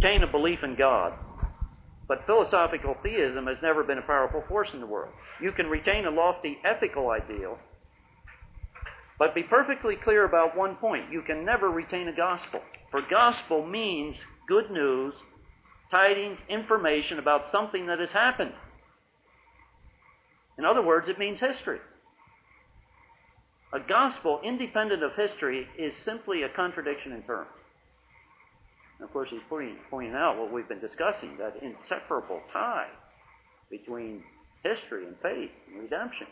retain a belief in God, but philosophical theism has never been a powerful force in the world. You can retain a lofty ethical ideal, but be perfectly clear about one point. You can never retain a gospel. For gospel means good news, tidings, information about something that has happened. In other words, it means history. A gospel, independent of history, is simply a contradiction in terms. And of course, he's pointing out what we've been discussing, that inseparable tie between history and faith and redemption.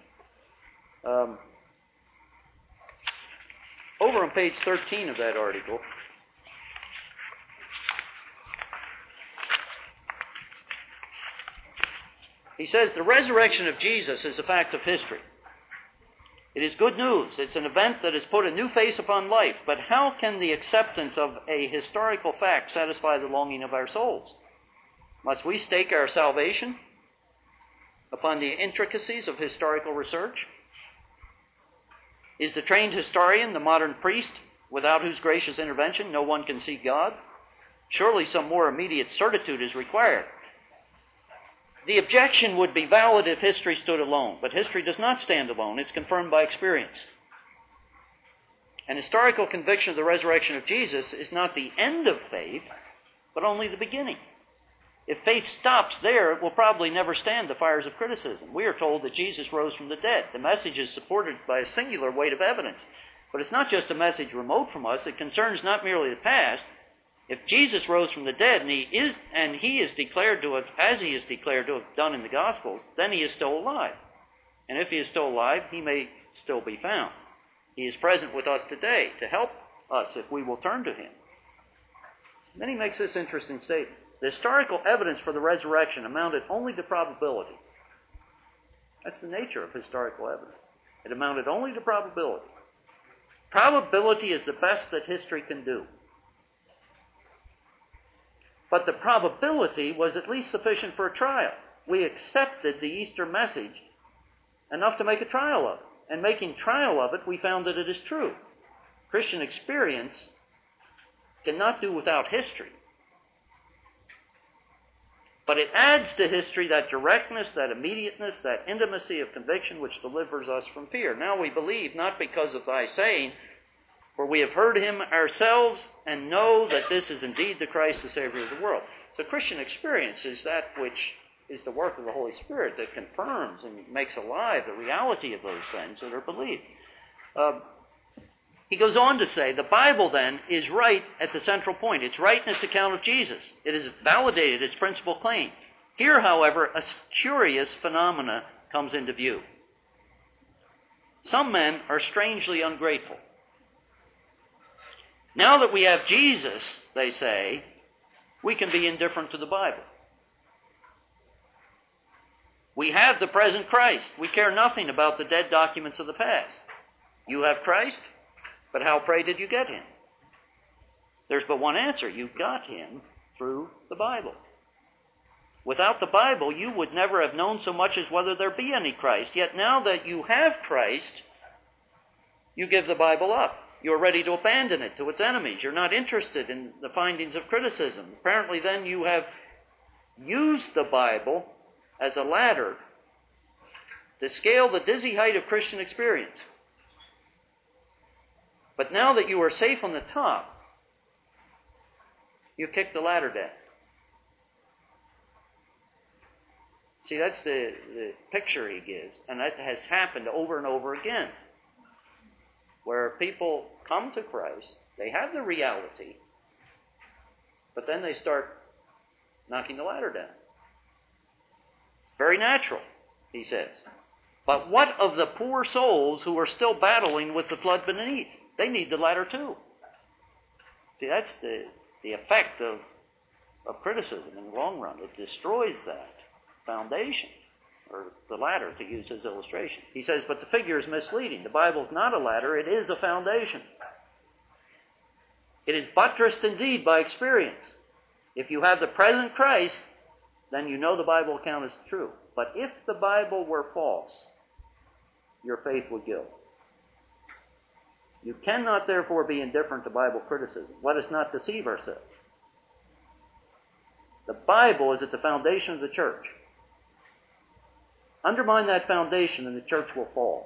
Over on page 13 of that article, he says the resurrection of Jesus is a fact of history. It is good news. It's an event that has put a new face upon life. But how can the acceptance of a historical fact satisfy the longing of our souls? Must we stake our salvation upon the intricacies of historical research? Is the trained historian the modern priest, without whose gracious intervention no one can see God? Surely some more immediate certitude is required. The objection would be valid if history stood alone, but history does not stand alone. It's confirmed by experience. An historical conviction of the resurrection of Jesus is not the end of faith, but only the beginning. If faith stops there, it will probably never stand the fires of criticism. We are told that Jesus rose from the dead. The message is supported by a singular weight of evidence. But it's not just a message remote from us. It concerns not merely the past. If Jesus rose from the dead and he is declared to have, as he is declared to have done in the Gospels, then he is still alive. And if he is still alive, he may still be found. He is present with us today to help us if we will turn to him. Then he makes this interesting statement. The historical evidence for the resurrection amounted only to probability. That's the nature of historical evidence. It amounted only to probability. Probability is the best that history can do. But the probability was at least sufficient for a trial. We accepted the Easter message enough to make a trial of it. And making trial of it, we found that it is true. Christian experience cannot do without history. But it adds to history that directness, that immediateness, that intimacy of conviction which delivers us from fear. Now we believe not because of thy saying, for we have heard him ourselves and know that this is indeed the Christ, the Savior of the world. So Christian experience is that which is the work of the Holy Spirit that confirms and makes alive the reality of those things that are believed. He goes on to say, the Bible then is right at the central point. It's right in its account of Jesus. It has validated its principal claim. Here, however, a curious phenomena comes into view. Some men are strangely ungrateful. Now that we have Jesus, they say, we can be indifferent to the Bible. We have the present Christ. We care nothing about the dead documents of the past. You have Christ, but how, pray, did you get him? There's but one answer. You got him through the Bible. Without the Bible, you would never have known so much as whether there be any Christ. Yet now that you have Christ, you give the Bible up. You're ready to abandon it to its enemies. You're not interested in the findings of criticism. Apparently then you have used the Bible as a ladder to scale the dizzy height of Christian experience. But now that you are safe on the top, you kick the ladder down. See, that's the picture he gives. And that has happened over and over again. Where people come to Christ, they have the reality, but then they start knocking the ladder down. Very natural, he says. But what of the poor souls who are still battling with the flood beneath? They need the ladder too. See, that's the effect of criticism in the long run. It destroys that foundation, or the ladder, to use his illustration. He says, but the figure is misleading. The Bible is not a ladder, it is a foundation. It is buttressed indeed by experience. If you have the present Christ, then you know the Bible account is true. But if the Bible were false, your faith would go. You cannot therefore be indifferent to Bible criticism. Let us not deceive ourselves. The Bible is at the foundation of the church. Undermine that foundation and the church will fall.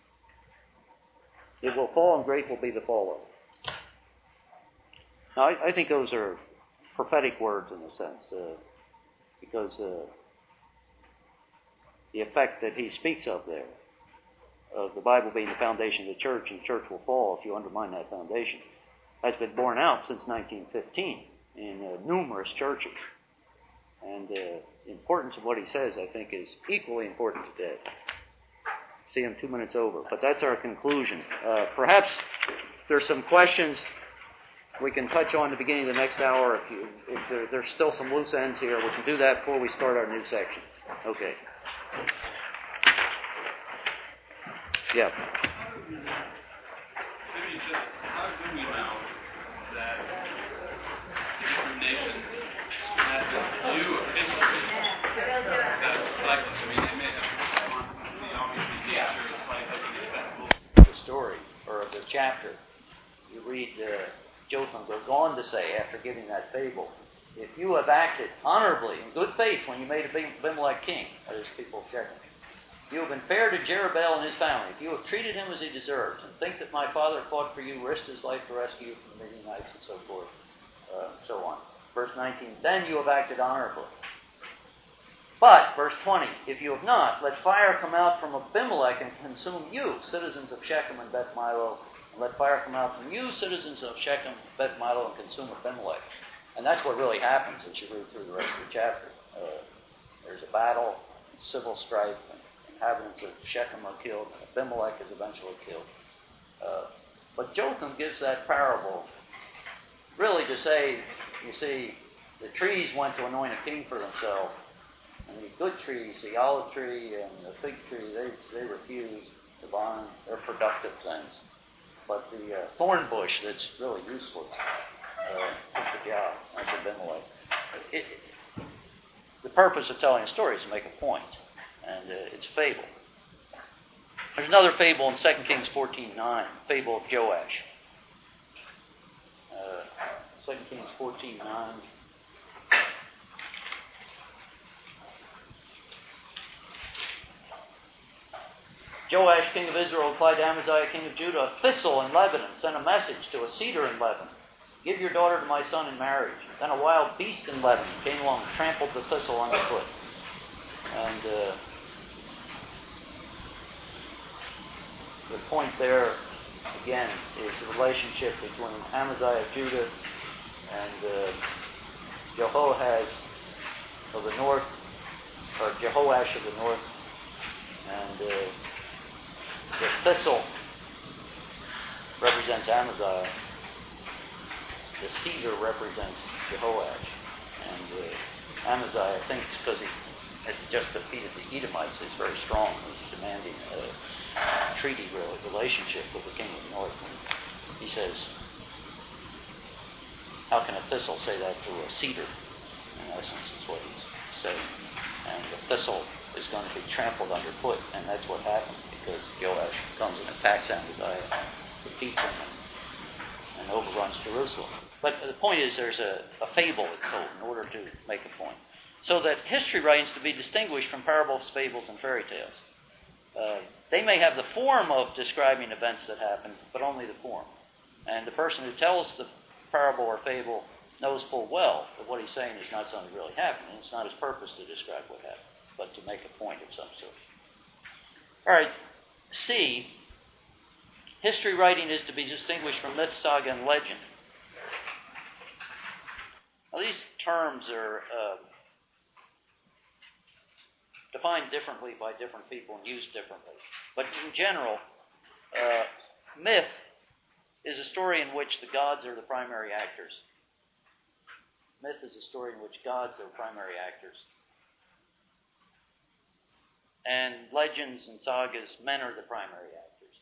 It will fall and great will be the fall of it. Now, I think those are prophetic words in a sense, because the effect that he speaks of there, of the Bible being the foundation of the church and the church will fall if you undermine that foundation, has been borne out since 1915 in numerous churches. And the importance of what he says, I think, is equally important today. See, I'm 2 minutes over, but that's our conclusion. Perhaps there's some questions we can touch on at the beginning of the next hour. If there's still some loose ends here, we can do that before we start our new section. Okay. Yeah. Maybe you said this. How do we know that different nations had the view of history that it was cyclic? I mean, they may have response to the obvious nature of cyclic. The story, or the chapter, you read Jotham goes on to say, after giving that fable, if you have acted honorably in good faith when you made Abimelech king, that is, people of Shechem, you have been fair to Jerubbaal and his family, if you have treated him as he deserves, and think that my father fought for you, risked his life to rescue you from the Midianites, and so forth, so on. Verse 19, then you have acted honorably. But, verse 20, if you have not, let fire come out from Abimelech and consume you, citizens of Shechem and Beth Milo, and let fire come out from you, citizens of Shechem, Beth Milo, and consume Abimelech. And that's what really happens as you read through the rest of the chapter. There's a battle, civil strife, and inhabitants of Shechem are killed, and Abimelech is eventually killed. But Jotham gives that parable really to say, you see, the trees went to anoint a king for themselves, and the good trees, the olive tree and the fig tree, they refuse to bind. They're productive things. But the thorn bush that's really useless took the job. That's Abimelech. The purpose of telling a story is to make a point, and it's a fable. There's another fable in 2 Kings 14:9, fable of Joash. 2 Kings 14:9. Joash, king of Israel, replied to Amaziah, king of Judah, a thistle in Lebanon sent a message to a cedar in Lebanon. Give your daughter to my son in marriage. Then a wild beast in Lebanon came along and trampled the thistle underfoot. And the point there, again, is the relationship between Amaziah of Judah and Jehoahaz of the north, or Jehoash of the north, and the thistle represents Amaziah. The cedar represents Jehoash. And Amaziah thinks, because he has just defeated the Edomites, is very strong. He's demanding a treaty relationship with the king of the north. And he says, how can a thistle say that to a cedar? In essence, is what he's saying. And the thistle is going to be trampled underfoot, and that's what happens, because Joash comes and attacks Amaziah, defeats him, and overruns Jerusalem. But the point is, there's a fable that's told in order to make a point. So that history writing is to be distinguished from parables, fables, and fairy tales. They may have the form of describing events that happened, but only the form. And the person who tells the parable or fable knows full well that what he's saying is not something really happening. It's not his purpose to describe what happened, but to make a point of some sort. All right, C, history writing is to be distinguished from myth, saga, and legend. Now, these terms are defined differently by different people and used differently. But in general, myth is a story in which the gods are the primary actors. Myth is a story in which gods are primary actors. And legends and sagas, men are the primary actors.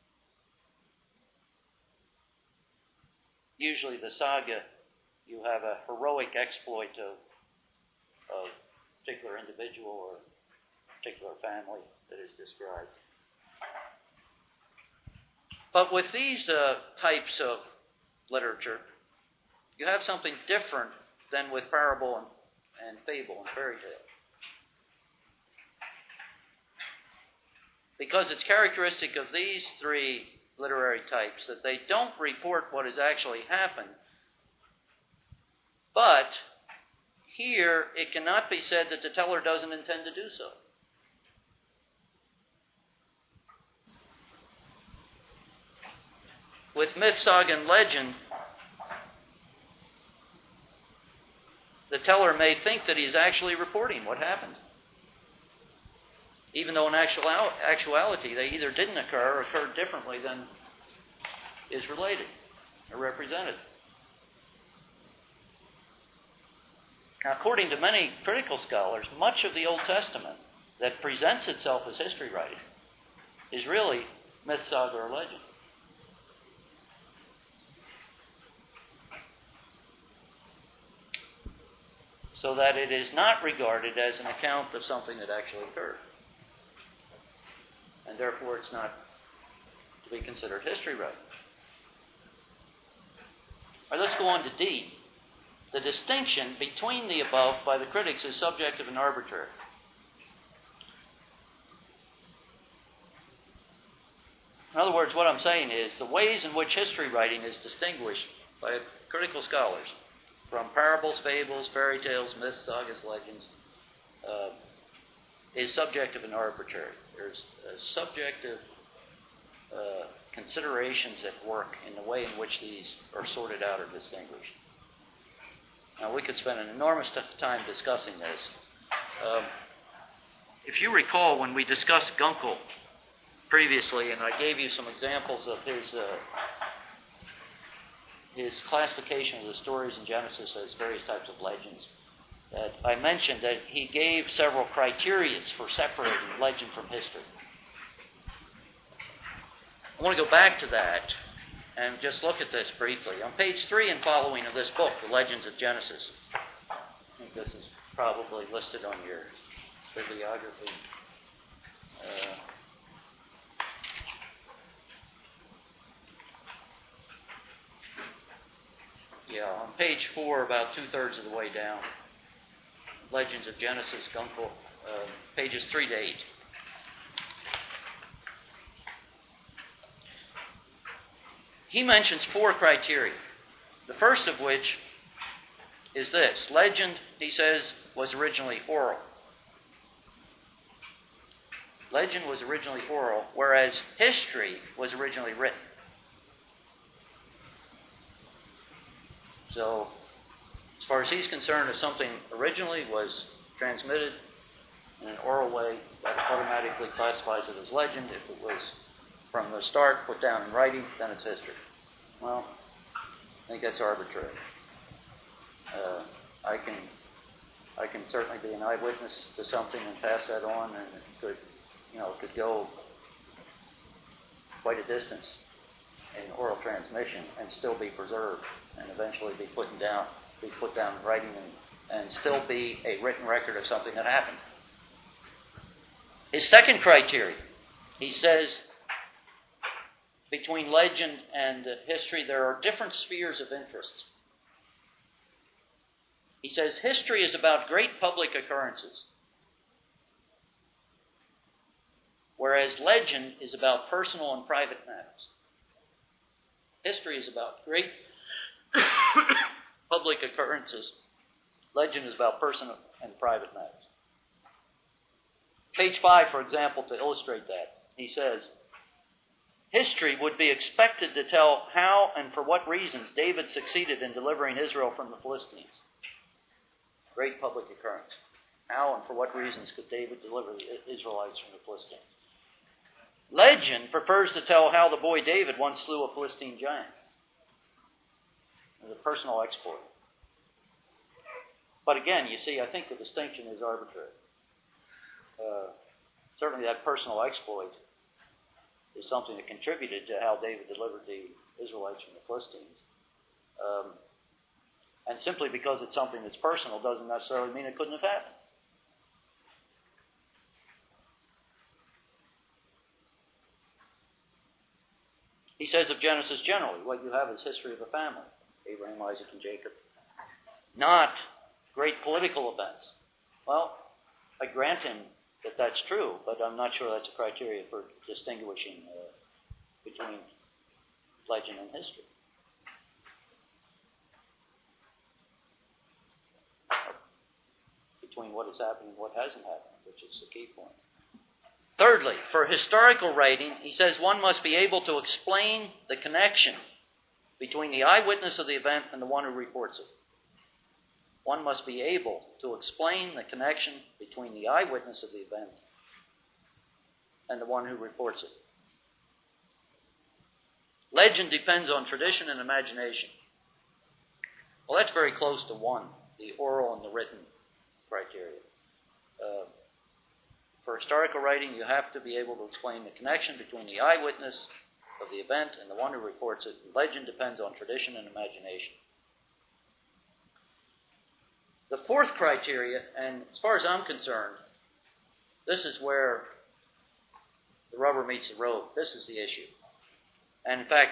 Usually the saga, you have a heroic exploit of a particular individual or a particular family that is described. But with these types of literature, you have something different than with parable and and fable and fairy tale. Because it's characteristic of these three literary types that they don't report what has actually happened, but here it cannot be said that the teller doesn't intend to do so. With myth, saga, and legend, the teller may think that he is actually reporting what happened, even though in actuality they either didn't occur or occurred differently than is related or represented. Now, according to many critical scholars, much of the Old Testament that presents itself as history writing is really myth, saga, or legend. So that it is not regarded as an account of something that actually occurred. And therefore it's not to be considered history writing. All right, let's go on to D. The distinction between the above by the critics is subjective and arbitrary. In other words, what I'm saying is the ways in which history writing is distinguished by critical scholars from parables, fables, fairy tales, myths, sagas, legends, is subjective and arbitrary. There's subjective considerations at work in the way in which these are sorted out or distinguished. Now, we could spend an enormous time discussing this. If you recall, when we discussed Gunkel previously, and I gave you some examples of his classification of the stories in Genesis as various types of legends, that I mentioned that he gave several criteria for separating legend from history. I want to go back to that and just look at this briefly. On page 3 and following of this book, The Legends of Genesis, I think this is probably listed on your bibliography. On page 4, about 2/3 of the way down, Legends of Genesis, Gunkel, pages 3 to 8. He mentions 4 criteria. The first of which is this. Legend, he says, was originally oral. Legend was originally oral, whereas history was originally written. So, as far as he's concerned, if something originally was transmitted in an oral way, that automatically classifies it as legend. If it was from the start put down in writing, then it's history. Well, I think that's arbitrary. I can certainly be an eyewitness to something and pass that on, and it could go quite a distance in oral transmission and still be preserved and eventually be put down in writing and still be a written record of something that happened. His second criteria, he says, between legend and history, there are different spheres of interest. He says history is about great public occurrences, whereas legend is about personal and private matters. History is about great public occurrences. Legend is about personal and private matters. Page 5, for example, to illustrate that, he says, history would be expected to tell how and for what reasons David succeeded in delivering Israel from the Philistines. Great public occurrence. How and for what reasons could David deliver the Israelites from the Philistines? Legend prefers to tell how the boy David once slew a Philistine giant. As a personal exploit. But again, you see, I think the distinction is arbitrary. Certainly that personal exploit is something that contributed to how David delivered the Israelites from the Philistines. And simply because it's something that's personal doesn't necessarily mean it couldn't have happened. He says of Genesis generally, what you have is history of a family. Abraham, Isaac, and Jacob. Not great political events. Well, I grant him that that's true, but I'm not sure that's a criteria for distinguishing between legend and history. Between what has happened and what hasn't happened, which is the key point. Thirdly, for historical writing, he says one must be able to explain the connection between the eyewitness of the event and the one who reports it. One must be able to explain the connection between the eyewitness of the event and the one who reports it. Legend depends on tradition and imagination. Well, that's very close to one, the oral and the written criteria. For historical writing, you have to be able to explain the connection between the eyewitness of the event and the one who reports it. Legend depends on tradition and imagination. The fourth criteria, and as far as I'm concerned, this is where the rubber meets the road. This is the issue. And in fact,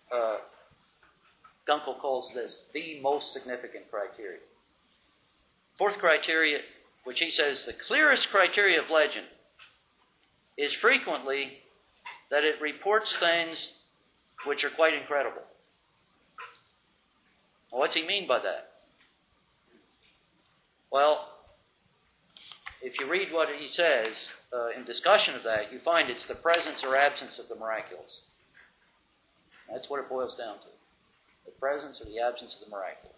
Gunkel calls this the most significant criteria. Fourth criteria, which he says the clearest criteria of legend, is frequently that it reports things which are quite incredible. Well, what's he mean by that? Well, if you read what he says in discussion of that, you find it's the presence or absence of the miraculous. That's what it boils down to. The presence or the absence of the miraculous.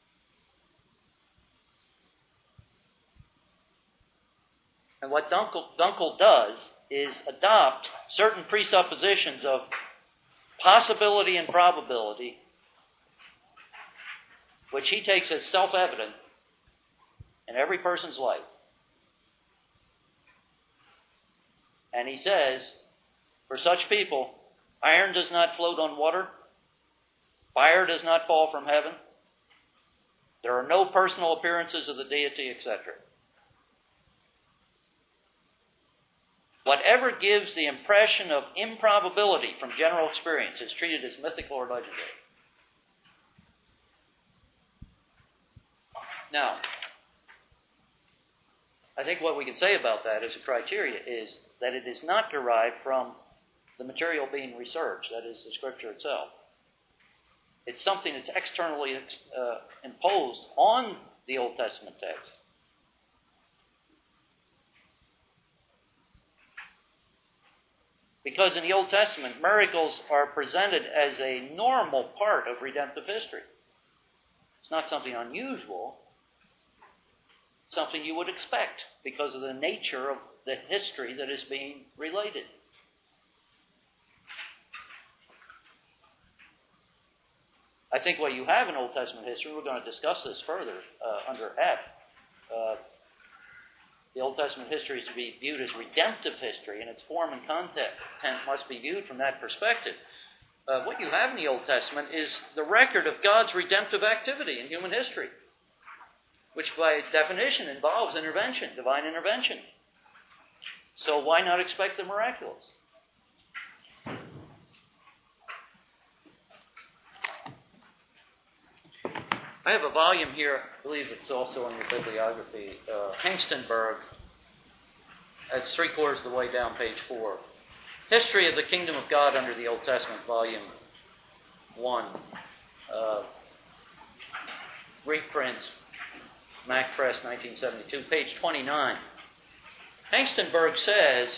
And what Gunkel does is adopt certain presuppositions of possibility and probability, which he takes as self-evident in every person's life. And he says, for such people, iron does not float on water, fire does not fall from heaven, there are no personal appearances of the deity, etc. Whatever gives the impression of improbability from general experience is treated as mythical or legendary. Now, I think what we can say about that as a criteria is that it is not derived from the material being researched, that is, the Scripture itself. It's something that's externally imposed on the Old Testament text. Because in the Old Testament, miracles are presented as a normal part of redemptive history. It's not something unusual. It's something you would expect because of the nature of the history that is being related. I think what you have in Old Testament history, we're going to discuss this further under F. The Old Testament history is to be viewed as redemptive history, and its form and content must be viewed from that perspective. What you have in the Old Testament is the record of God's redemptive activity in human history, which by definition involves intervention, divine intervention. So why not expect the miraculous? I have a volume here, I believe it's also in your bibliography, Hengstenberg. It's 3/4 of the way down, page 4. History of the Kingdom of God under the Old Testament, volume 1. Reprint, Mac Press, 1972, page 29. Hengstenberg says,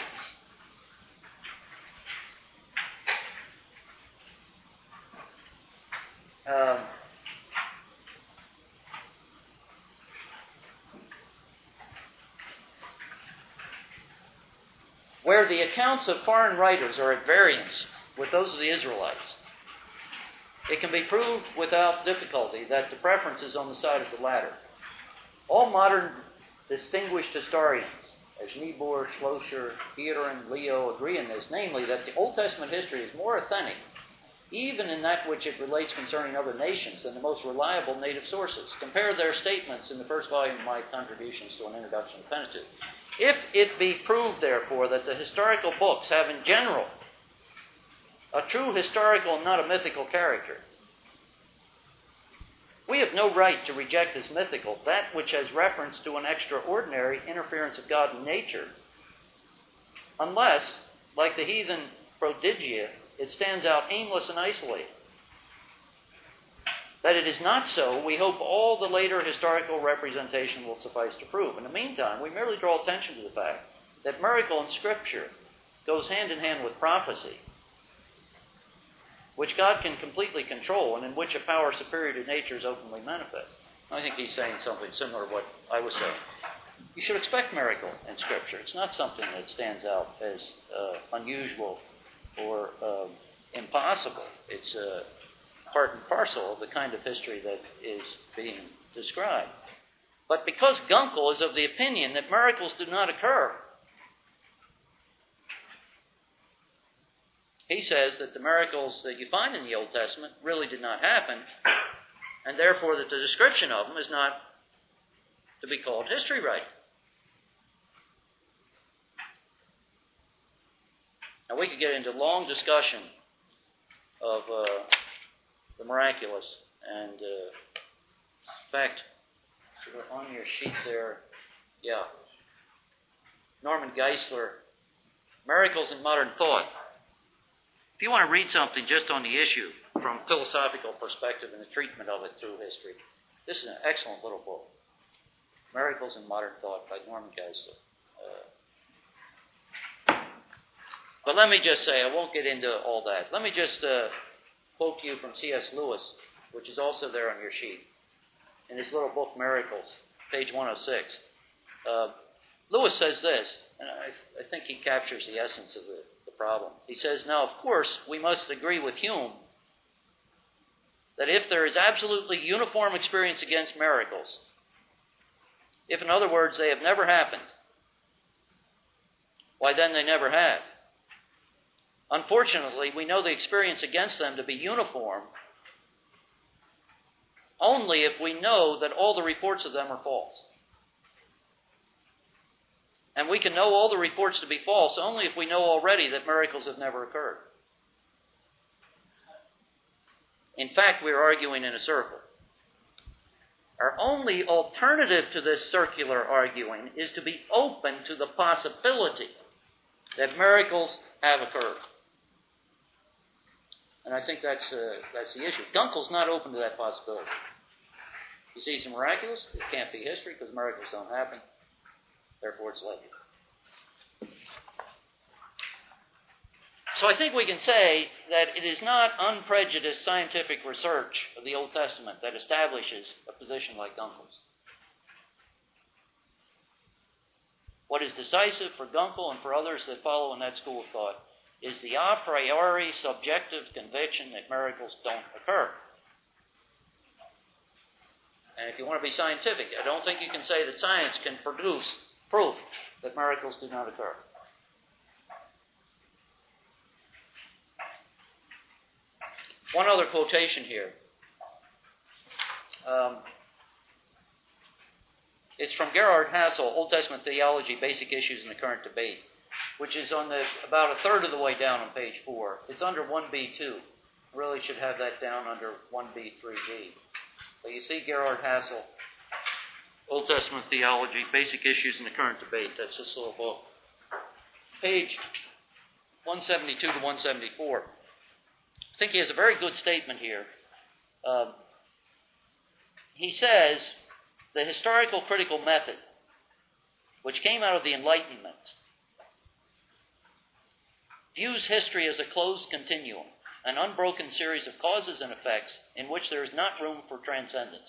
where the accounts of foreign writers are at variance with those of the Israelites, it can be proved without difficulty that the preference is on the side of the latter. All modern distinguished historians, as Niebuhr, Schlosser, Heeren, Leo, agree in this, namely that the Old Testament history is more authentic, even in that which it relates concerning other nations, than the most reliable native sources. Compare their statements in the first volume of my Contributions to an Introduction to Pentateuch. If it be proved, therefore, that the historical books have in general a true historical and not a mythical character, We have no right to reject as mythical that which has reference to an extraordinary interference of God in nature, unless, like the heathen prodigia, it stands out aimless and isolated. That it is not so, we hope all the later historical representation will suffice to prove. In the meantime, we merely draw attention to the fact that miracle in Scripture goes hand in hand with prophecy, which God can completely control and in which a power superior to nature is openly manifest. I think he's saying something similar to what I was saying. You should expect miracle in Scripture. It's not something that stands out as unusual or impossible. It's part and parcel of the kind of history that is being described. But because Gunkel is of the opinion that miracles do not occur, he says that the miracles that you find in the Old Testament really did not happen, and therefore that the description of them is not to be called history writing. Now we could get into long discussion of the miraculous, and in fact, on your sheet there, Norman Geisler, Miracles in Modern Thought. If you want to read something just on the issue from a philosophical perspective and the treatment of it through history, this is an excellent little book, Miracles in Modern Thought by Norman Geisler. But let me just say, I won't get into all that. Let me just quote to you from C.S. Lewis, which is also there on your sheet, in his little book, Miracles, page 106. Lewis says this, and I think he captures the essence of the problem. He says, now, of course, we must agree with Hume that if there is absolutely uniform experience against miracles, if, in other words, they have never happened, why then they never have. Unfortunately, we know the experience against them to be uniform only if we know that all the reports of them are false. And we can know all the reports to be false only if we know already that miracles have never occurred. In fact, we're arguing in a circle. Our only alternative to this circular arguing is to be open to the possibility that miracles have occurred. And I think that's the issue. Gunkel's not open to that possibility. You see some miraculous, it can't be history because miracles don't happen. Therefore, it's legend. So I think we can say that it is not unprejudiced scientific research of the Old Testament that establishes a position like Gunkel's. What is decisive for Gunkel and for others that follow in that school of thought is the a priori subjective conviction that miracles don't occur. And if you want to be scientific, I don't think you can say that science can produce proof that miracles do not occur. One other quotation here. It's from Gerhard Hassel, Old Testament Theology, Basic Issues in the Current Debate, which is on about a third of the way down on page 4. It's under 1B2. Really should have that down under 1B3D. But you see Gerhard Hassel, Old Testament Theology, Basic Issues in the Current Debate. That's this little book. Page 172 to 174. I think he has a very good statement here. He says, the historical critical method, which came out of the Enlightenment, views history as a closed continuum, an unbroken series of causes and effects in which there is not room for transcendence.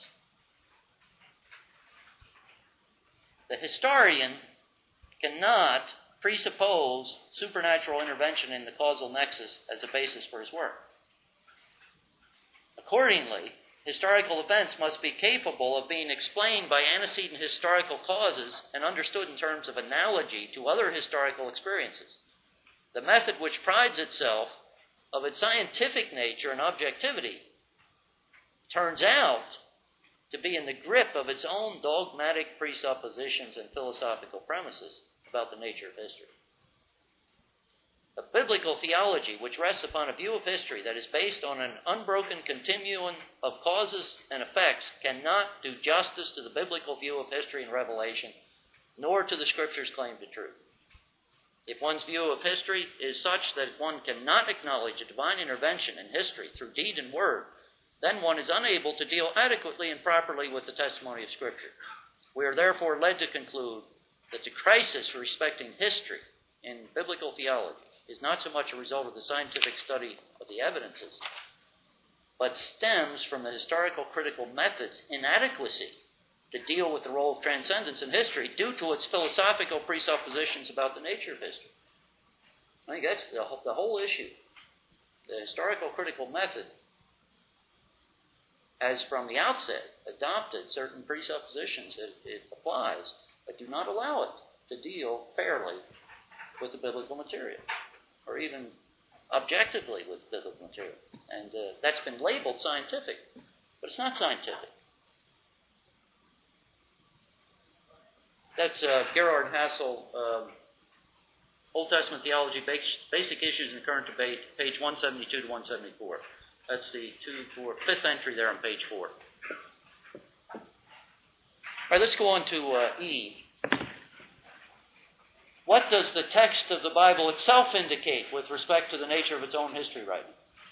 The historian cannot presuppose supernatural intervention in the causal nexus as a basis for his work. Accordingly, historical events must be capable of being explained by antecedent historical causes and understood in terms of analogy to other historical experiences. The method which prides itself of its scientific nature and objectivity turns out to be in the grip of its own dogmatic presuppositions and philosophical premises about the nature of history. A biblical theology which rests upon a view of history that is based on an unbroken continuum of causes and effects cannot do justice to the biblical view of history and revelation, nor to the Scripture's claim to truth. If one's view of history is such that one cannot acknowledge a divine intervention in history through deed and word, then one is unable to deal adequately and properly with the testimony of Scripture. We are therefore led to conclude that the crisis respecting history in biblical theology is not so much a result of the scientific study of the evidences, but stems from the historical critical method's inadequacy to deal with the role of transcendence in history due to its philosophical presuppositions about the nature of history. I think that's the whole issue. The historical critical method has from the outset adopted certain presuppositions that it applies, but do not allow it to deal fairly with the biblical material, or even objectively with biblical material. And that's been labeled scientific, but it's not scientific. That's Gerhard Hassel, Old Testament Theology, Basic Issues in Current Debate, page 172 to 174. That's the fifth entry there on page 4. All right, let's go on to E. What does the text of the Bible itself indicate with respect to the nature of its own history writing?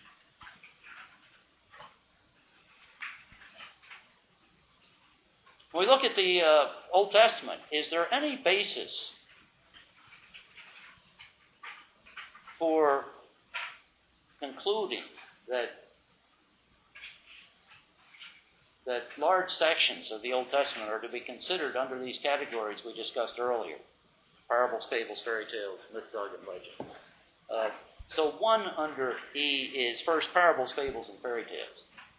When we look at the Old Testament, is there any basis for concluding that large sections of the Old Testament are to be considered under these categories we discussed earlier? Parables, fables, fairy tales, myth, dog, and legend. So one under E is first parables, fables, and fairy tales.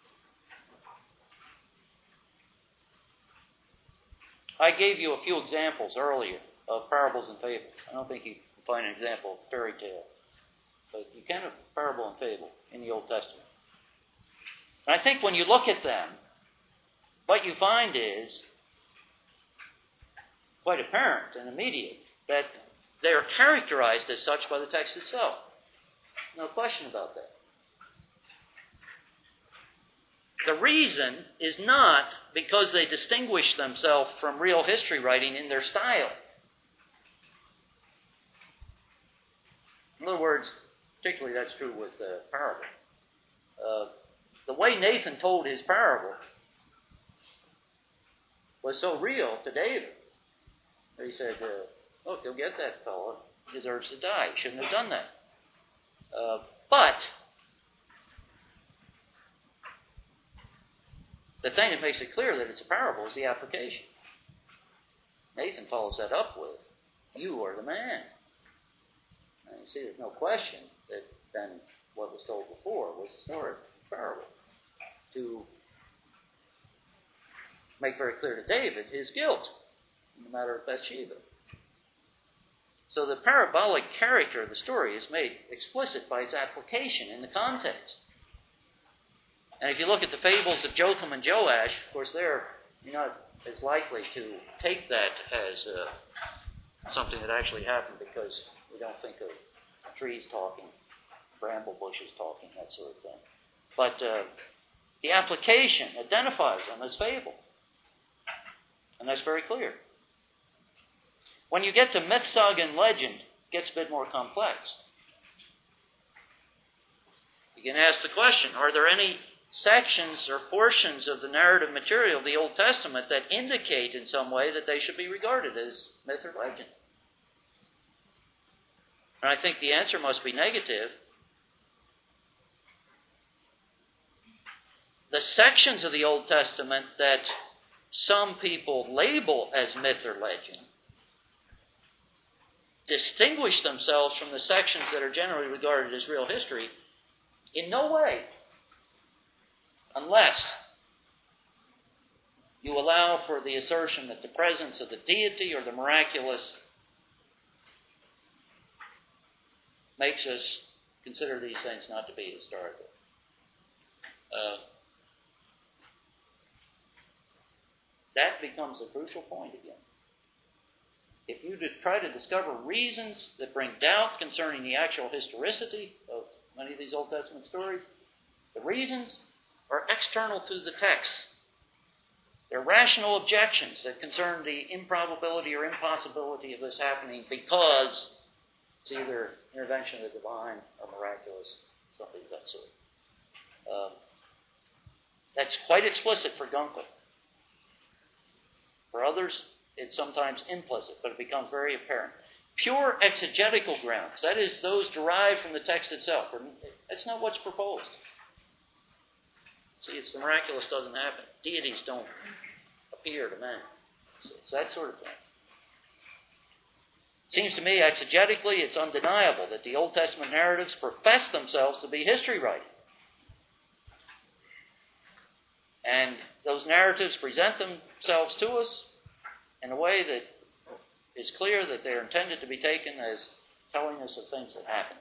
I gave you a few examples earlier of parables and fables. I don't think you can find an example of fairy tale, but you can have parable and fable in the Old Testament. And I think when you look at them, what you find is quite apparent and immediate that they are characterized as such by the text itself. No question about that. The reason is not because they distinguish themselves from real history writing in their style. In other words, particularly that's true with parable. The way Nathan told his parable was so real to David. He said, look, you'll get that fellow. He deserves to die. He shouldn't have done that. But the thing that makes it clear that it's a parable is the application. Nathan follows that up with, you are the man. And you see, there's no question that then what was told before was the story of the parable to make very clear to David his guilt in the matter of Bathsheba. So the parabolic character of the story is made explicit by its application in the context. And if you look at the fables of Jotham and Joash, of course, you're not as likely to take that as something that actually happened, because we don't think of trees talking, bramble bushes talking, that sort of thing. But the application identifies them as fable. And that's very clear. When you get to myth, saga, and legend, it gets a bit more complex. You can ask the question, are there any sections or portions of the narrative material of the Old Testament that indicate in some way that they should be regarded as myth or legend? And I think the answer must be negative. The sections of the Old Testament that some people label as myth or legend distinguish themselves from the sections that are generally regarded as real history in no way, unless you allow for the assertion that the presence of the deity or the miraculous makes us consider these things not to be historical. That becomes a crucial point again. if you try to discover reasons that bring doubt concerning the actual historicity of many of these Old Testament stories, the reasons are external to the text. They're rational objections that concern the improbability or impossibility of this happening because it's either intervention of the divine or miraculous, something of that sort. That's quite explicit for Gunkel. For others, it's sometimes implicit, but it becomes very apparent. Pure exegetical grounds, that is, those derived from the text itself, that's not what's proposed. See, it's the miraculous doesn't happen. Deities don't appear to man. It's that sort of thing. It seems to me, exegetically, it's undeniable that the Old Testament narratives profess themselves to be history writing. And those narratives present themselves to us in a way that is clear that they are intended to be taken as telling us of things that happened.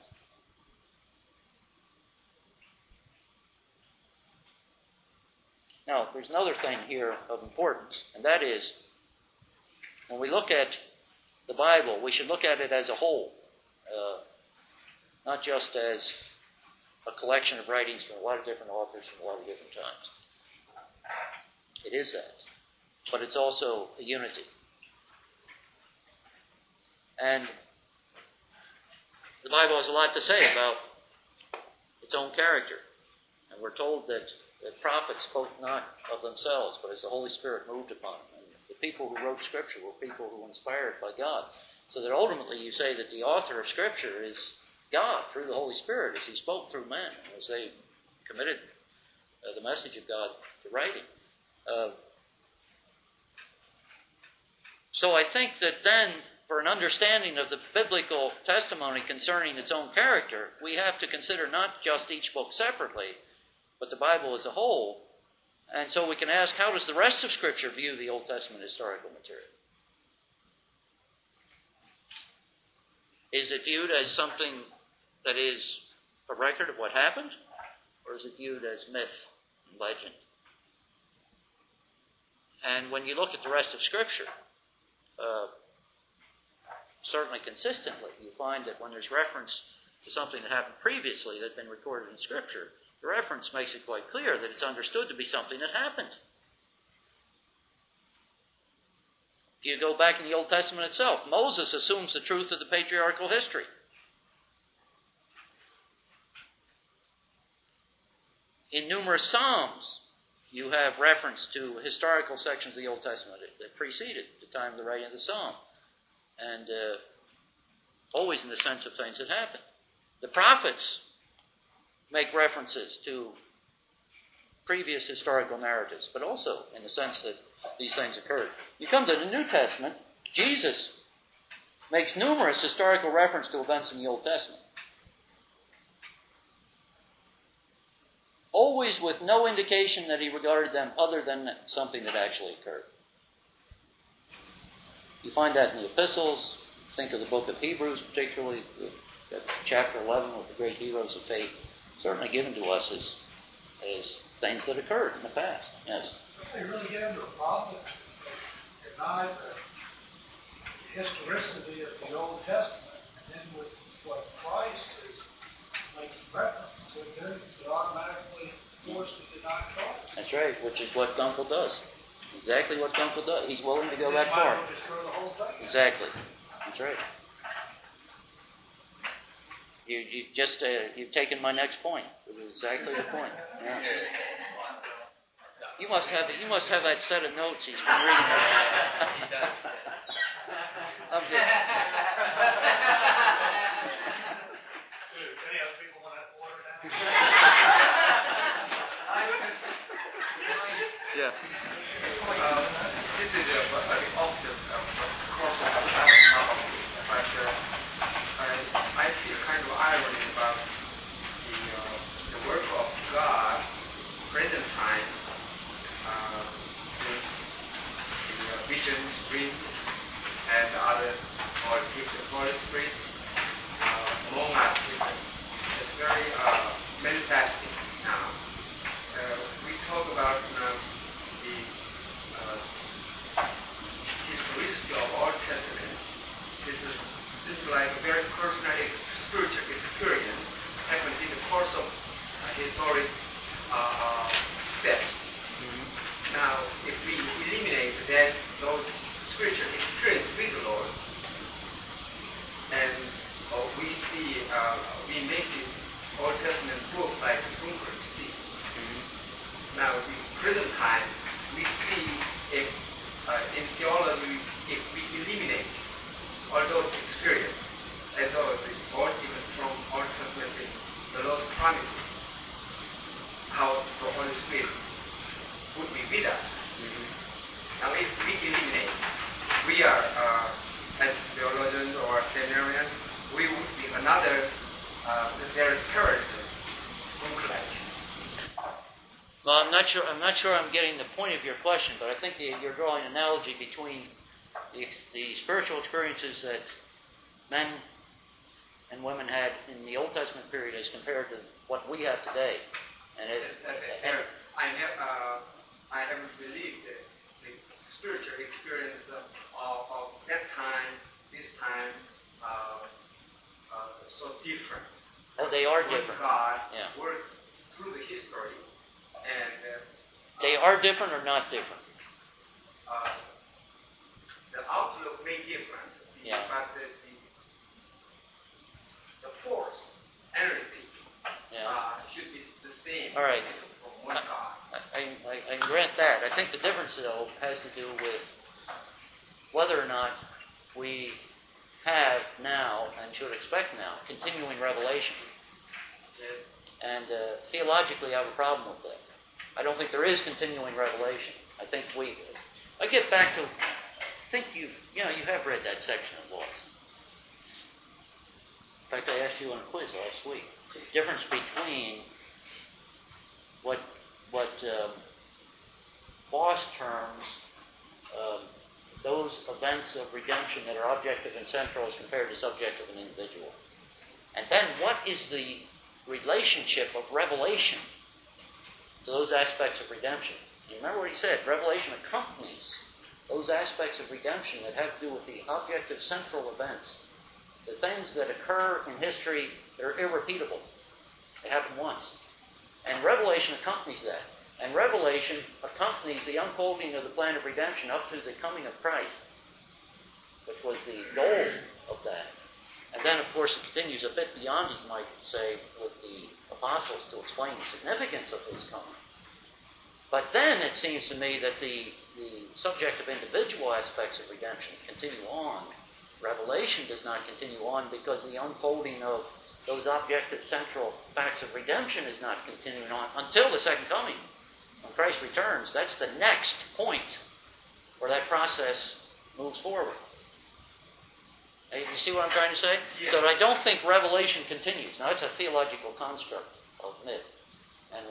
Now, there's another thing here of importance, and that is, when we look at the Bible, we should look at it as a whole, not just as a collection of writings from a lot of different authors from a lot of different times. It is that, but it's also a unity. And the Bible has a lot to say about its own character, and we're told that the prophets spoke not of themselves, but as the Holy Spirit moved upon them. And the people who wrote Scripture were people who were inspired by God. So that ultimately you say that the author of Scripture is God through the Holy Spirit as He spoke through men, as they committed the message of God to writing. So I think that then, for an understanding of the biblical testimony concerning its own character, we have to consider not just each book separately, but the Bible as a whole. And so we can ask, how does the rest of Scripture view the Old Testament historical material? Is it viewed as something that is a record of what happened? Or is it viewed as myth and legend? And when you look at the rest of Scripture, certainly consistently, you find that when there's reference to something that happened previously that's been recorded in Scripture, the reference makes it quite clear that it's understood to be something that happened. If you go back in the Old Testament itself, Moses assumes the truth of the patriarchal history. In numerous Psalms, you have reference to historical sections of the Old Testament that preceded the time of the writing of the Psalm. And always in the sense of things that happened. The prophets make references to previous historical narratives, but also in the sense that these things occurred. You come to the New Testament, Jesus makes numerous historical reference to events in the Old Testament. Always with no indication that he regarded them other than something that actually occurred. You find that in the epistles. Think of the book of Hebrews, particularly chapter 11 with the great heroes of faith, certainly given to us as things that occurred in the past. Yes? They really get into a problem that deny the historicity of the Old Testament, and then with what Christ is making reference to, they're automatically forced to deny Christ. That's right, which is what Gunkel does. Exactly what Gunkel does. He's willing to go that far. Exactly. That's right. You've taken my next point. It was exactly the point. Yeah. You must have that set of notes he's been reading. I'm just. Any other people want to order that? Yeah. This is an obvious crossover topic, but I feel kind of irony about the work of God, present time, the vision streams and other politics, the Holy Spirit among us. It's very manifesting now. We talk about the historicity of Old Testament this is like a very personal spiritual experience happened in the course of historic steps. Mm-hmm. Now, if we eliminate those spiritual experiences with the Lord, and we see, we make this Old Testament book like a bunker see. Mm-hmm. Now, in present time, we see if in theology, if we eliminate all those experiences, as though it's all given from Old Testament, the Lord's promises, how the Holy Spirit would be with us. Mm-hmm. Now, if we eliminate, we are, as theologians or seminarians, we would be another, their character, Well, I'm not sure I'm getting the point of your question, but I think you're drawing an analogy between the spiritual experiences that men and women had in the Old Testament period as compared to what we have today. And I haven't believed that the spiritual experience of that time, this time, so different. Oh, they are different. God Yeah. works through the history, and they are different or not different? the outlook may be different, Yeah. but the force, energy, should be the same. All right. From one God. I grant that. I think the difference, though, has to do with whether or not we have now, and should expect now, continuing revelation. Yes. And theologically, I have a problem with that. I don't think there is continuing revelation. I get back to, I think you have read that section of laws. In fact, I asked you on a quiz last week. The difference between what Voss terms those events of redemption that are objective and central as compared to subjective and individual. And then what is the relationship of revelation to those aspects of redemption? You remember what he said? Revelation accompanies those aspects of redemption that have to do with the objective central events. The things that occur in history that are irrepeatable. They happen once. And revelation accompanies that. And revelation accompanies the unfolding of the plan of redemption up to the coming of Christ, which was the goal of that. And then, of course, it continues a bit beyond, you might say, with the apostles to explain the significance of his coming. But then it seems to me that the subjective individual aspects of redemption continue on. Revelation does not continue on because the unfolding of those objective central facts of redemption is not continuing on until the second coming. When Christ returns, that's the next point where that process moves forward. You see what I'm trying to say? Yeah. So I don't think revelation continues. Now, it's a theological construct, I'll admit. And,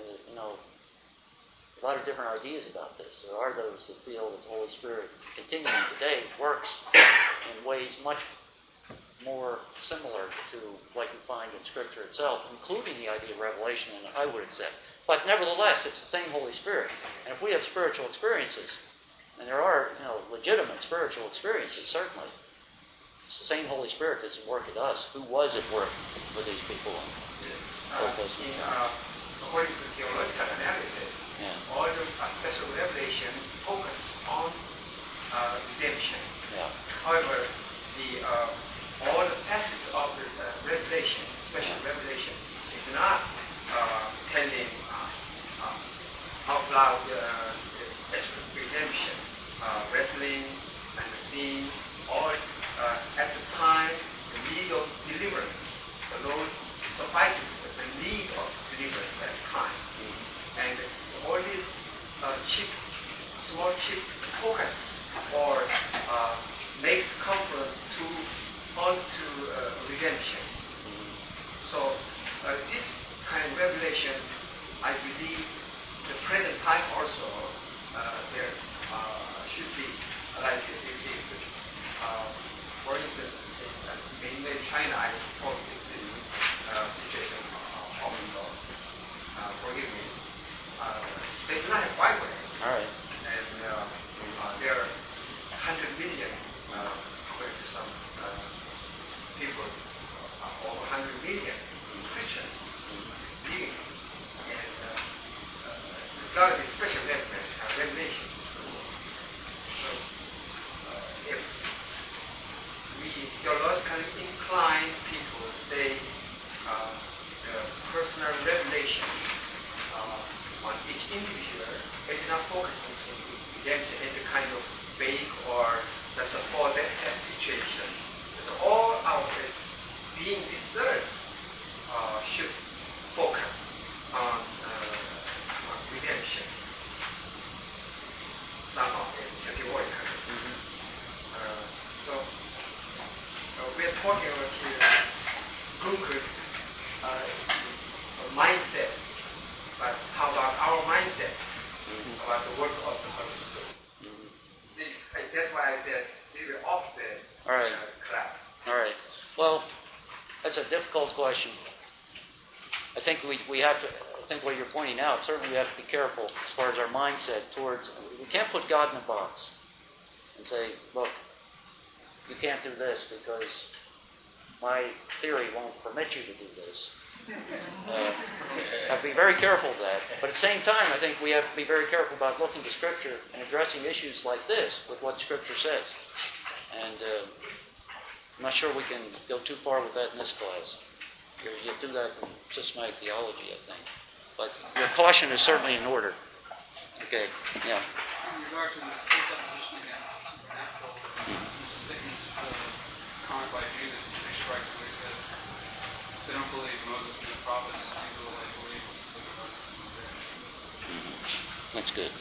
a lot of different ideas about this. There are those that feel that the Holy Spirit continuing today works in ways much more similar to what you find in Scripture itself, including the idea of revelation, than I would accept. But nevertheless, it's the same Holy Spirit. And if we have spiritual experiences, and there are, legitimate spiritual experiences, certainly, it's the same Holy Spirit that's at work at us. Who was at work with these people in Old Testament? According to theological analysis, all the special revelation focus on redemption. Yeah. However, all the passages of the revelation, special revelation, is not telling out loud the special redemption, wrestling and the sin, all at the time the need of deliverance. The Lord suffices the need of deliverance at the time. And all these small chip focus or makes conference onto redemption. So this kind of revelation, I believe, the present time also there should be like for instance, in China, I suppose this situation often forgive me. They do not have Bible. All right. And there are 100 million, according to some people, over 100 million Christians living. And God is special revelation. So if we theologically inclined people say the personal revelation on each individual, it is not focused on redemption as a kind of vague or just a for that situation. So all our being discerned should focus on redemption. Somehow categorically. So we are talking about here Google mindset, but how about our mindset about the work of the Holy Spirit? That's why I said we were off the class. All right. Well, that's a difficult question. I think we have to. I think what you're pointing out, certainly we have to be careful as far as our mindset towards. We can't put God in a box and say, "Look, you can't do this because my theory won't permit you to do this." Have to be very careful of that. But at the same time, I think we have to be very careful about looking to Scripture and addressing issues like this with what Scripture says. And I'm not sure we can go too far with that in this class. You do that in systematic theology, I think. But your caution is certainly in order. Okay, yeah. In regard to this presupposition against supernatural statements comment by Jesus, which strikes what he says, they don't believe Moses and the prophets, people they believe Moses and the That's good.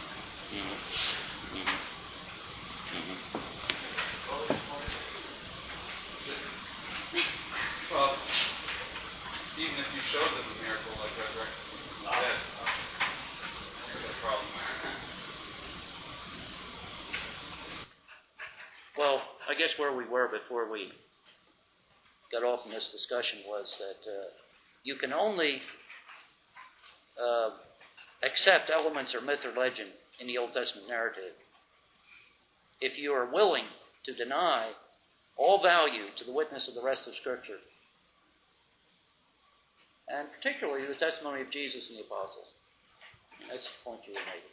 Well, even if you showed them a miracle like resurrection from the dead, there's a problem there. Well, I guess where we were before we got off in this discussion was that you can only accept elements or myth or legend in the Old Testament narrative if you are willing to deny all value to the witness of the rest of Scripture, and particularly the testimony of Jesus and the apostles. That's the point you were making.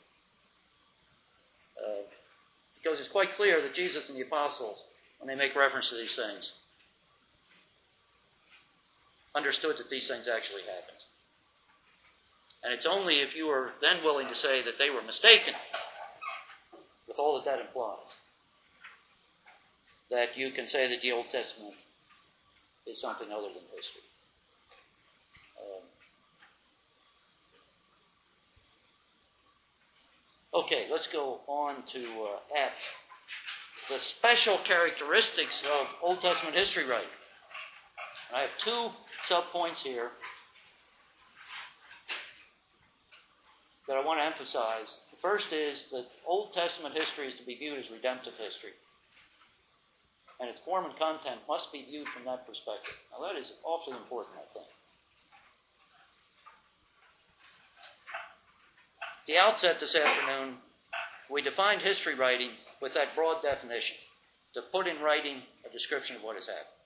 Because it's quite clear that Jesus and the apostles, when they make reference to these things, understood that these things actually happened. And it's only if you are then willing to say that they were mistaken, with all that implies, that you can say that the Old Testament is something other than history. Okay, let's go on to F. The special characteristics of Old Testament history writing. I have two sub-points here that I want to emphasize. The first is that Old Testament history is to be viewed as redemptive history. And its form and content must be viewed from that perspective. Now that is awfully important, I think. At the outset this afternoon, we defined history writing with that broad definition, to put in writing a description of what has happened.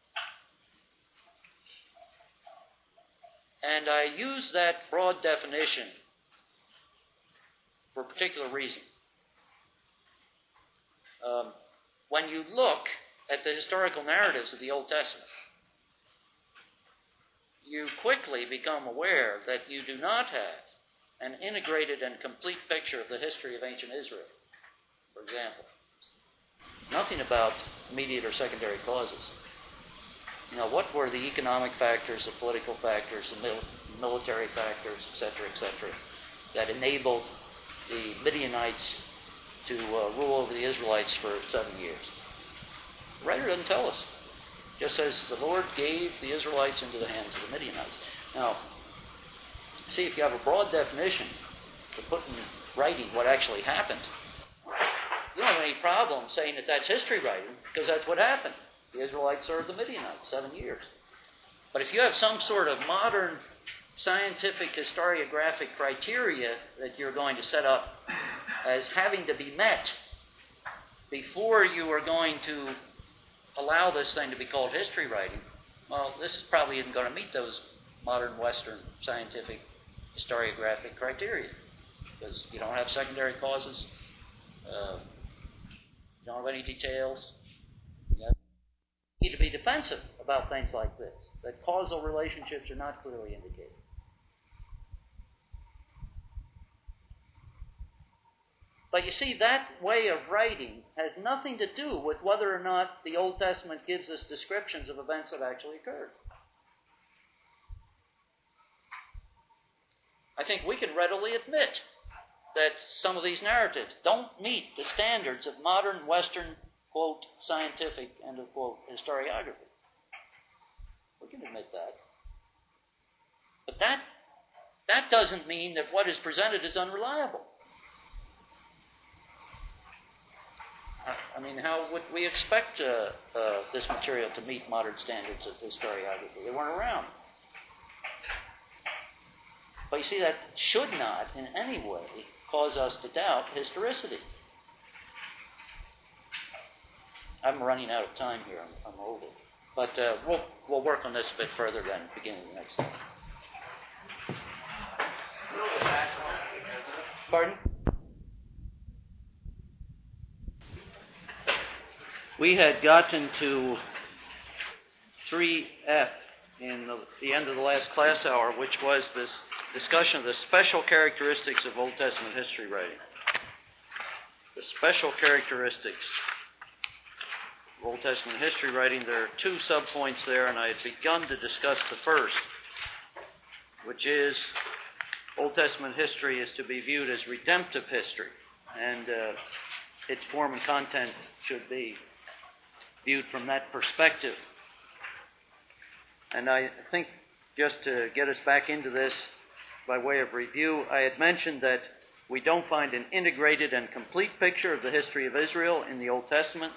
And I use that broad definition for a particular reason. When you look at the historical narratives of the Old Testament, you quickly become aware that you do not have an integrated and complete picture of the history of ancient Israel, for example. Nothing about immediate or secondary causes. What were the economic factors, the political factors, the military factors, etc., that enabled the Midianites to rule over the Israelites for 7 years? The writer doesn't tell us. Just says the Lord gave the Israelites into the hands of the Midianites. Now, see, if you have a broad definition to put in writing what actually happened, you don't have any problem saying that that's history writing, because that's what happened. The Israelites served the Midianites 7 years. But if you have some sort of modern scientific historiographic criteria that you're going to set up as having to be met before you are going to allow this thing to be called history writing, well, this probably isn't going to meet those modern Western scientific historiographic criteria, because you don't have secondary causes, you don't have any details. You need to be defensive about things like this, that causal relationships are not clearly indicated. But you see, that way of writing has nothing to do with whether or not the Old Testament gives us descriptions of events that actually occurred. I think we can readily admit that some of these narratives don't meet the standards of modern Western, quote, scientific, end of quote, historiography. We can admit that. But that doesn't mean that what is presented is unreliable. I mean, how would we expect this material to meet modern standards of historiography? They weren't around. But you see, that should not in any way cause us to doubt historicity. I'm running out of time here. I'm over. But we'll work on this a bit further then, beginning the next time. Pardon? We had gotten to 3F in the end of the last class hour, which was this discussion of the special characteristics of Old Testament history writing. The special characteristics of Old Testament history writing. There are two subpoints there, and I had begun to discuss the first, which is Old Testament history is to be viewed as redemptive history, and its form and content should be viewed from that perspective. And I think, just to get us back into this by way of review, I had mentioned that we don't find an integrated and complete picture of the history of Israel in the Old Testament.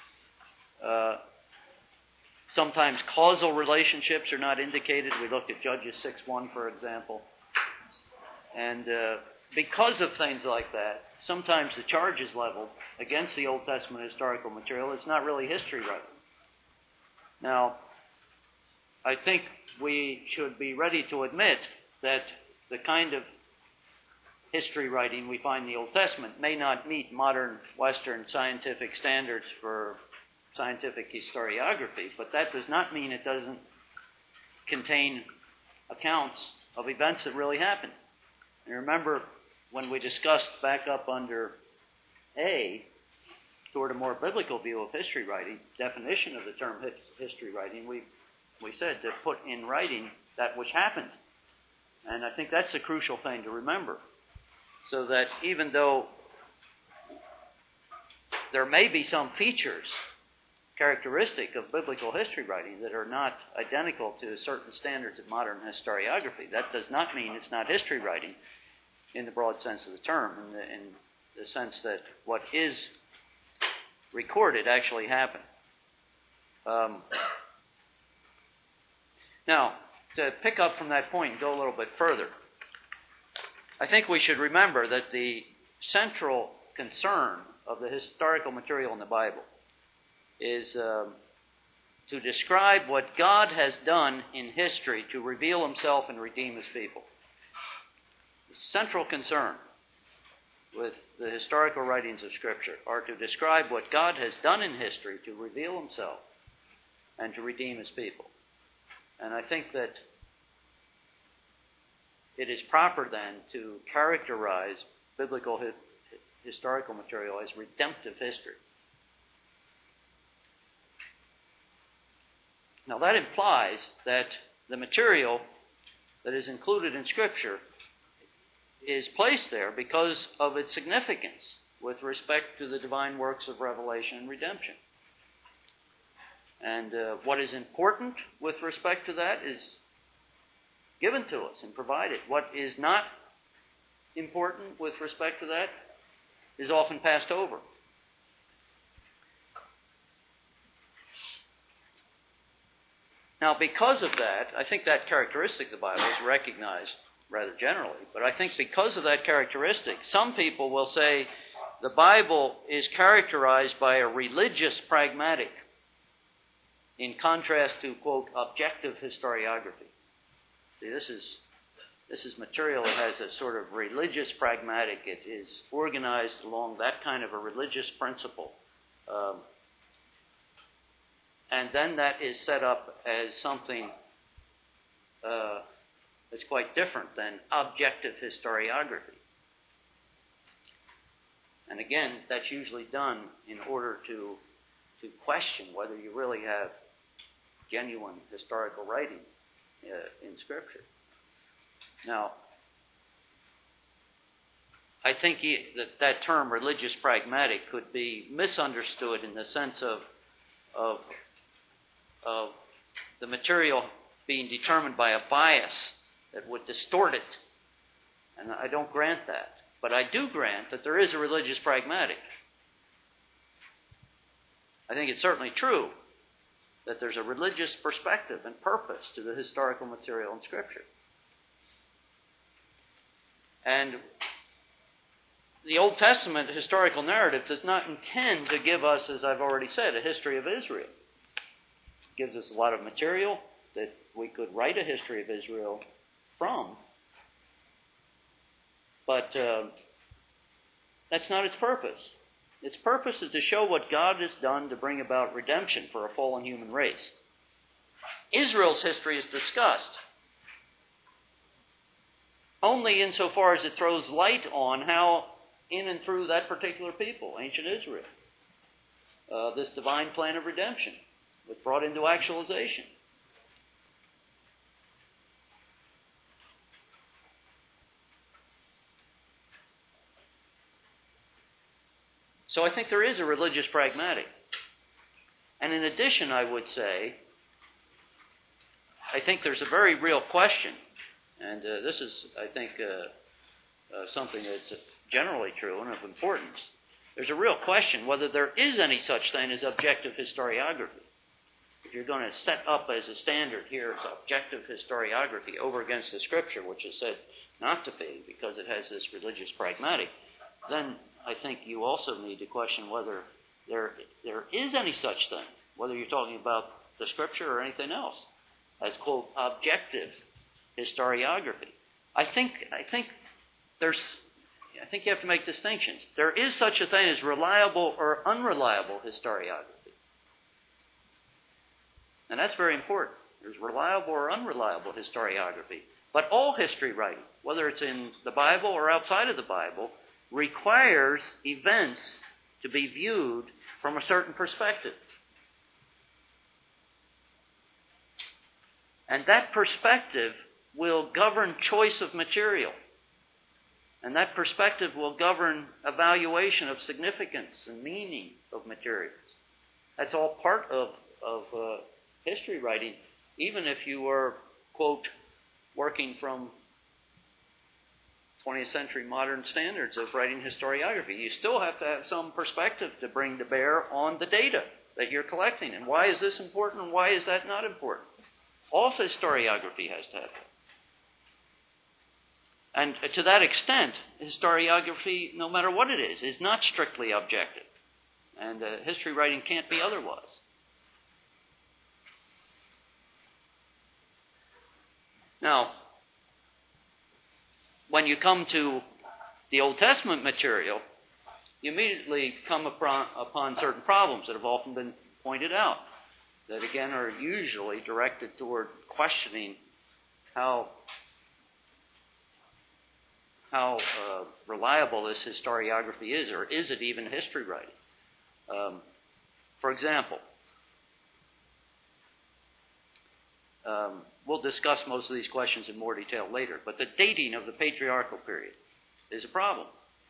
Sometimes causal relationships are not indicated. We looked at Judges 6:1, for example. And because of things like that, sometimes the charge is leveled against the Old Testament historical material. It's not really history writing. Now, I think we should be ready to admit that the kind of history writing we find in the Old Testament may not meet modern Western scientific standards for scientific historiography, but that does not mean it doesn't contain accounts of events that really happened. And remember, when we discussed back up under A, toward a more biblical view of history writing, definition of the term history writing, we said to put in writing that which happened. And I think that's a crucial thing to remember. So that even though there may be some features characteristic of biblical history writing that are not identical to certain standards of modern historiography, that does not mean it's not history writing in the broad sense of the term, in the sense that what is recorded actually happened. Now, to pick up from that point and go a little bit further, I think we should remember that the central concern of the historical material in the Bible is to describe what God has done in history to reveal himself and redeem his people. The central concern with the historical writings of Scripture are to describe what God has done in history to reveal himself and to redeem his people. And I think that it is proper then to characterize biblical historical material as redemptive history. Now that implies that the material that is included in Scripture is placed there because of its significance with respect to the divine works of revelation and redemption. And what is important with respect to that is given to us and provided. What is not important with respect to that is often passed over. Now, because of that, I think that characteristic of the Bible is recognized rather generally, but I think because of that characteristic, some people will say the Bible is characterized by a religious pragmatic in contrast to, quote, objective historiography. See, this is material that has a sort of religious pragmatic. It is organized along that kind of a religious principle. And then that is set up as something that's quite different than objective historiography. And again, that's usually done in order to question whether you really have genuine historical writing in Scripture. Now, I think that term religious pragmatic could be misunderstood in the sense of the material being determined by a bias that would distort it. And I don't grant that. But I do grant that there is a religious pragmatic. I think it's certainly true that there's a religious perspective and purpose to the historical material in Scripture. And the Old Testament historical narrative does not intend to give us, as I've already said, a history of Israel. It gives us a lot of material that we could write a history of Israel from. But that's not its purpose. Its purpose is to show what God has done to bring about redemption for a fallen human race. Israel's history is discussed only insofar as it throws light on how, in and through that particular people, ancient Israel, this divine plan of redemption was brought into actualization. So I think there is a religious pragmatic. And in addition, I would say, I think there's a very real question, and this is, I think, something that's generally true and of importance. There's a real question whether there is any such thing as objective historiography. If you're going to set up as a standard here as objective historiography over against the Scripture, which is said not to be because it has this religious pragmatic, then I think you also need to question whether there is any such thing, whether you're talking about the Scripture or anything else, as, quote, objective historiography. I think you have to make distinctions. There is such a thing as reliable or unreliable historiography. And that's very important. There's reliable or unreliable historiography. But all history writing, whether it's in the Bible or outside of the Bible, requires events to be viewed from a certain perspective. And that perspective will govern choice of material. And that perspective will govern evaluation of significance and meaning of materials. That's all part of history writing, even if you were, quote, working from 20th century modern standards of writing historiography. You still have to have some perspective to bring to bear on the data that you're collecting. And why is this important and why is that not important? All historiography has to have that. And to that extent, historiography, no matter what it is not strictly objective. And history writing can't be otherwise. Now, when you come to the Old Testament material, you immediately come upon certain problems that have often been pointed out, that again are usually directed toward questioning how reliable this historiography is, or is it even history writing? For example, we'll discuss most of these questions in more detail later, but the dating of the patriarchal period is a problem.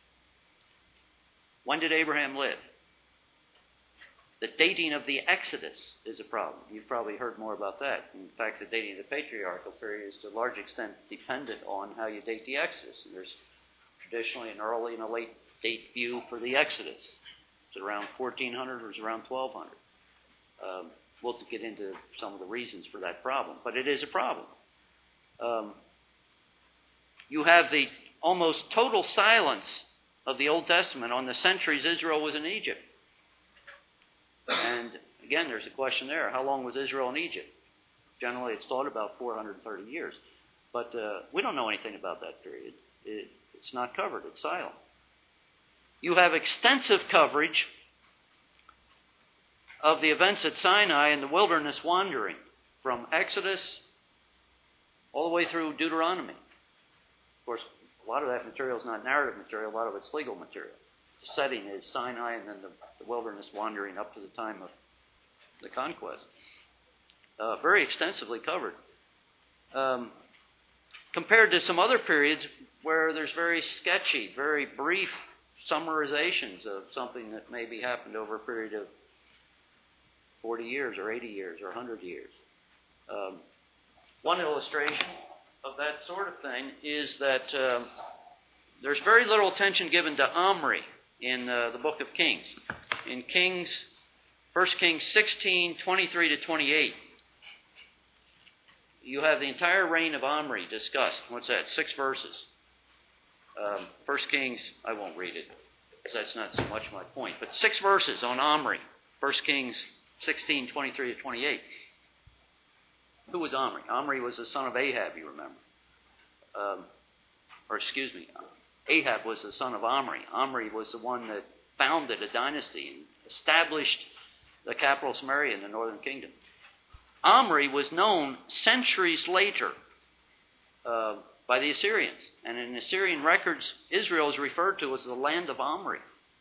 When did Abraham live? The dating of the Exodus is a problem. You've probably heard more about that. In fact, the dating of the patriarchal period is to a large extent dependent on how you date the Exodus. And there's traditionally an early and a late date view for the Exodus. Is it around 1400 or is it around 1200? We'll get into some of the reasons for that problem, but it is a problem. You have the almost total silence of the Old Testament on the centuries Israel was in Egypt. And Again, there's a question there. How long was Israel in Egypt? Generally, it's thought about 430 years. But we don't know anything about that period. It's not covered. It's silent. You have extensive coverage of the events at Sinai and the wilderness wandering from Exodus all the way through Deuteronomy. Of course, a lot of that material is not narrative material. A lot of it's legal material. The setting is Sinai and then the wilderness wandering up to the time of the conquest. Very extensively covered. Compared to some other periods where there's very sketchy, very brief summarizations of something that maybe happened over a period of 40 years or 80 years or 100 years. One illustration of that sort of thing is that there's very little attention given to Omri in the book of Kings. In 1 Kings 16, 23 to 28, you have the entire reign of Omri discussed. What's that? 6 verses. 1 Kings, I won't read it, because that's not so much my point. But 6 verses on Omri. 1 Kings 16, 23 to 28. Who was Omri? Omri was the son of Ahab, you remember. Ahab was the son of Omri. Omri was the one that founded a dynasty and established the capital Samaria in the northern kingdom. Omri was known centuries later by the Assyrians. And in Assyrian records, Israel is referred to as the land of Omri.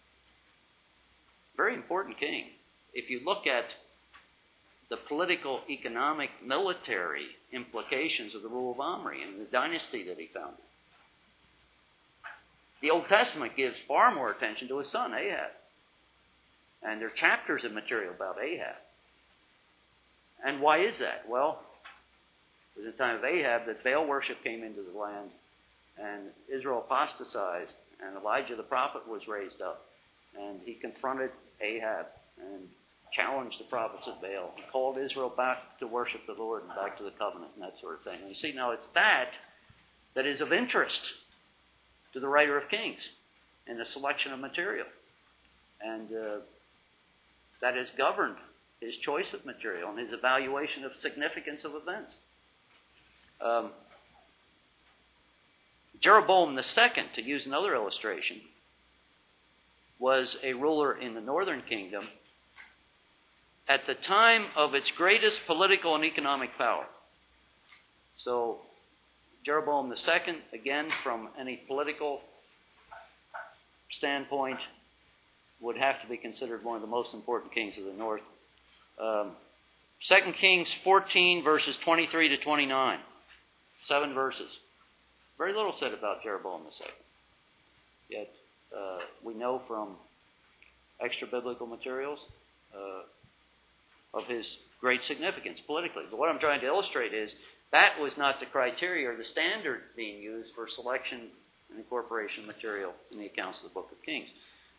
Very important king. If you look at the political, economic, military implications of the rule of Omri and the dynasty that he founded. The Old Testament gives far more attention to his son, Ahab. And there are chapters of material about Ahab. And why is that? Well, it was in the time of Ahab that Baal worship came into the land and Israel apostatized and Elijah the prophet was raised up and he confronted Ahab and challenged the prophets of Baal. He called Israel back to worship the Lord and back to the covenant and that sort of thing. And you see, now it's that is of interest to the writer of Kings in the selection of material. And that has governed his choice of material and his evaluation of significance of events. Jeroboam II, to use another illustration, was a ruler in the northern kingdom at the time of its greatest political and economic power. So, Jeroboam II, again, from any political standpoint, would have to be considered one of the most important kings of the north. 2 Kings 14, verses 23 to 29. 7 verses. Very little said about Jeroboam II. Yet, we know from extra-biblical materials of his great significance politically. But what I'm trying to illustrate is that was not the criteria or the standard being used for selection and incorporation of material in the accounts of the Book of Kings.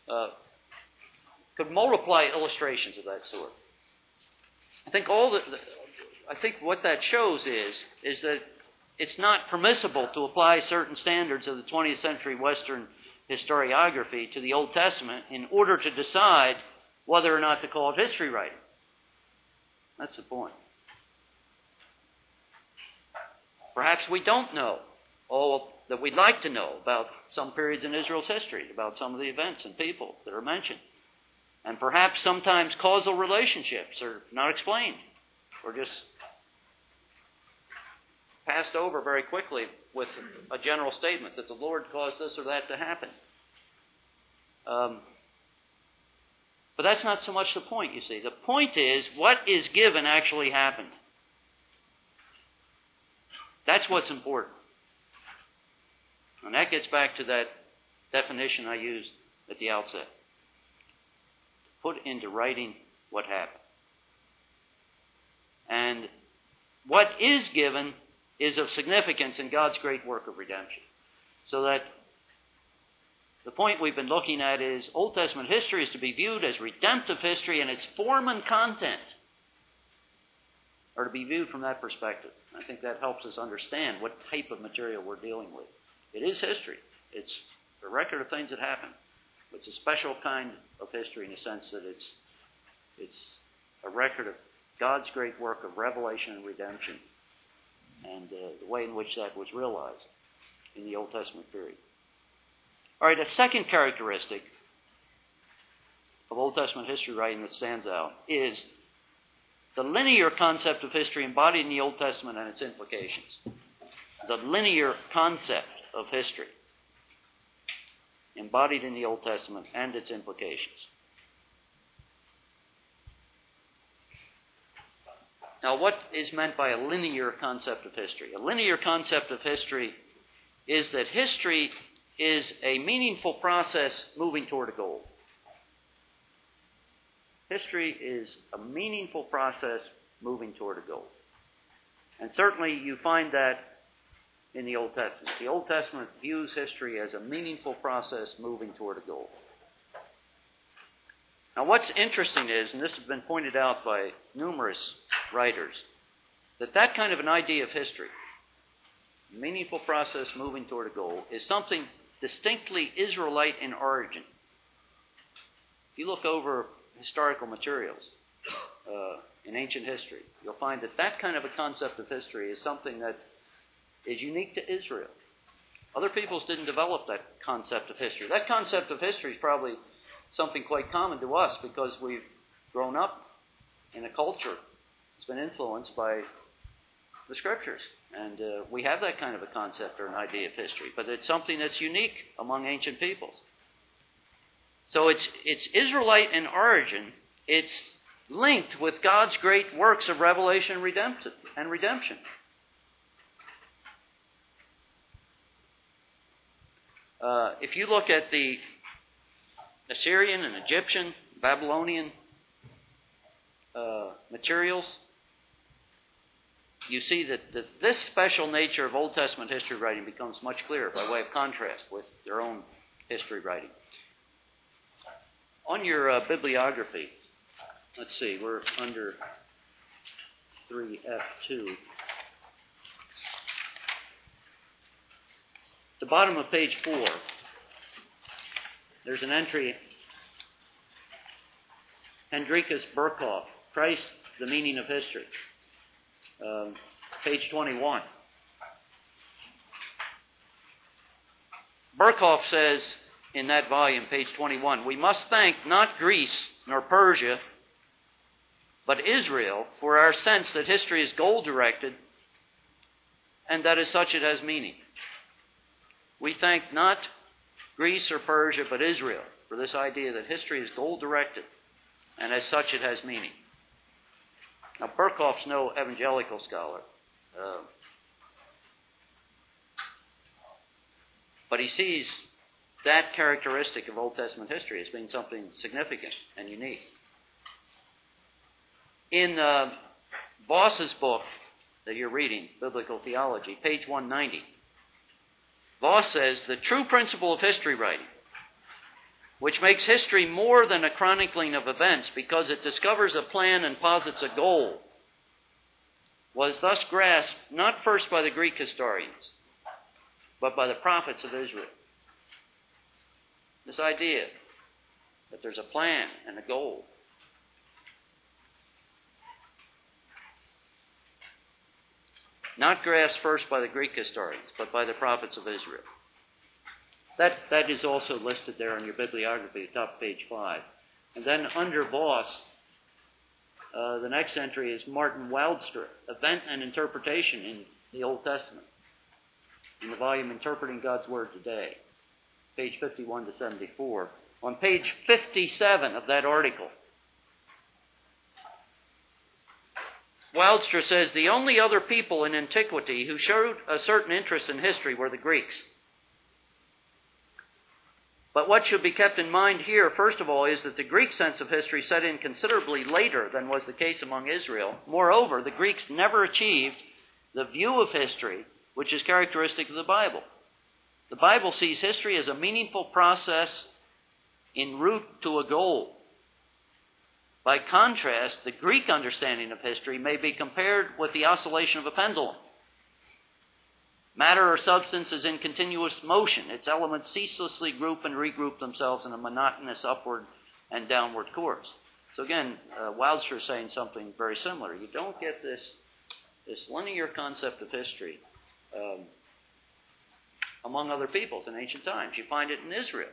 Could multiply illustrations of that sort. I think what that shows is that it's not permissible to apply certain standards of the 20th century Western historiography to the Old Testament in order to decide whether or not to call it history writing. That's the point. Perhaps we don't know all that we'd like to know about some periods in Israel's history, about some of the events and people that are mentioned. And perhaps sometimes causal relationships are not explained or just passed over very quickly with a general statement that the Lord caused this or that to happen. But that's not so much the point, you see. The point is, what is given actually happened. That's what's important. And that gets back to that definition I used at the outset. Put into writing what happened. And what is given is of significance in God's great work of redemption. So that the point we've been looking at is Old Testament history is to be viewed as redemptive history, and its form and content are to be viewed from that perspective. I think that helps us understand what type of material we're dealing with. It is history. It's a record of things that happened. It's a special kind of history in the sense that it's a record of God's great work of revelation and redemption, and the way in which that was realized in the Old Testament period. All right, a second characteristic of Old Testament history writing that stands out is the linear concept of history embodied in the Old Testament and its implications. The linear concept of history embodied in the Old Testament and its implications. Now, what is meant by a linear concept of history? A linear concept of history is that history is a meaningful process moving toward a goal. History is a meaningful process moving toward a goal. And certainly you find that in the Old Testament. The Old Testament views history as a meaningful process moving toward a goal. Now what's interesting is, and this has been pointed out by numerous writers, that kind of an idea of history, a meaningful process moving toward a goal, is something distinctly Israelite in origin. If you look over historical materials in ancient history, you'll find that kind of a concept of history is something that is unique to Israel. Other peoples didn't develop that concept of history. That concept of history is probably something quite common to us because we've grown up in a culture that's been influenced by the Scriptures. And we have that kind of a concept or an idea of history. But it's something that's unique among ancient peoples. So it's Israelite in origin. It's linked with God's great works of revelation and redemption. If you look at the Assyrian and Egyptian, Babylonian materials, you see that this special nature of Old Testament history writing becomes much clearer by way of contrast with their own history writing. On your bibliography, let's see, we're under 3F2. The bottom of page 4, there's an entry, Hendrikus Berkhoff, Christ, the Meaning of History, page 21. Berkhoff says in that volume, page 21, we must thank not Greece nor Persia, but Israel for our sense that history is goal-directed and that as such it has meaning. We thank not Greece or Persia, but Israel for this idea that history is goal-directed, and as such it has meaning. Now, Berkhoff's no evangelical scholar, but he sees that characteristic of Old Testament history as being something significant and unique. In Voss's book that you're reading, Biblical Theology, page 190, Voss says, the true principle of history writing, which makes history more than a chronicling of events because it discovers a plan and posits a goal, was thus grasped not first by the Greek historians, but by the prophets of Israel. This idea that there's a plan and a goal. Not grasped first by the Greek historians, but by the prophets of Israel. That is also listed there on your bibliography, top of page 5. And then under Voss, the next entry is Martin Wildstra, Event and Interpretation in the Old Testament, in the volume Interpreting God's Word Today, page 51 to 74. On page 57 of that article, Wildstra says, the only other people in antiquity who showed a certain interest in history were the Greeks. But what should be kept in mind here, first of all, is that the Greek sense of history set in considerably later than was the case among Israel. Moreover, the Greeks never achieved the view of history which is characteristic of the Bible. The Bible sees history as a meaningful process en route to a goal. By contrast, the Greek understanding of history may be compared with the oscillation of a pendulum. Matter or substance is in continuous motion. Its elements ceaselessly group and regroup themselves in a monotonous upward and downward course. So again, Wilder is saying something very similar. You don't get this linear concept of history among other peoples in ancient times. You find it in Israel.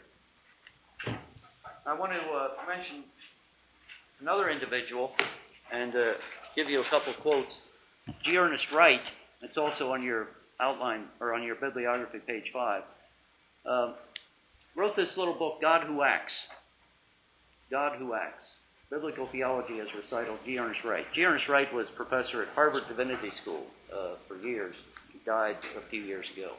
I want to mention another individual and give you a couple quotes. G. Ernest Wright, it's also on your outline or on your bibliography, page 5, wrote this little book, God Who Acts. God Who Acts. Biblical Theology as Recital, G. Ernest Wright. G. Ernest Wright was professor at Harvard Divinity School for years. He died a few years ago.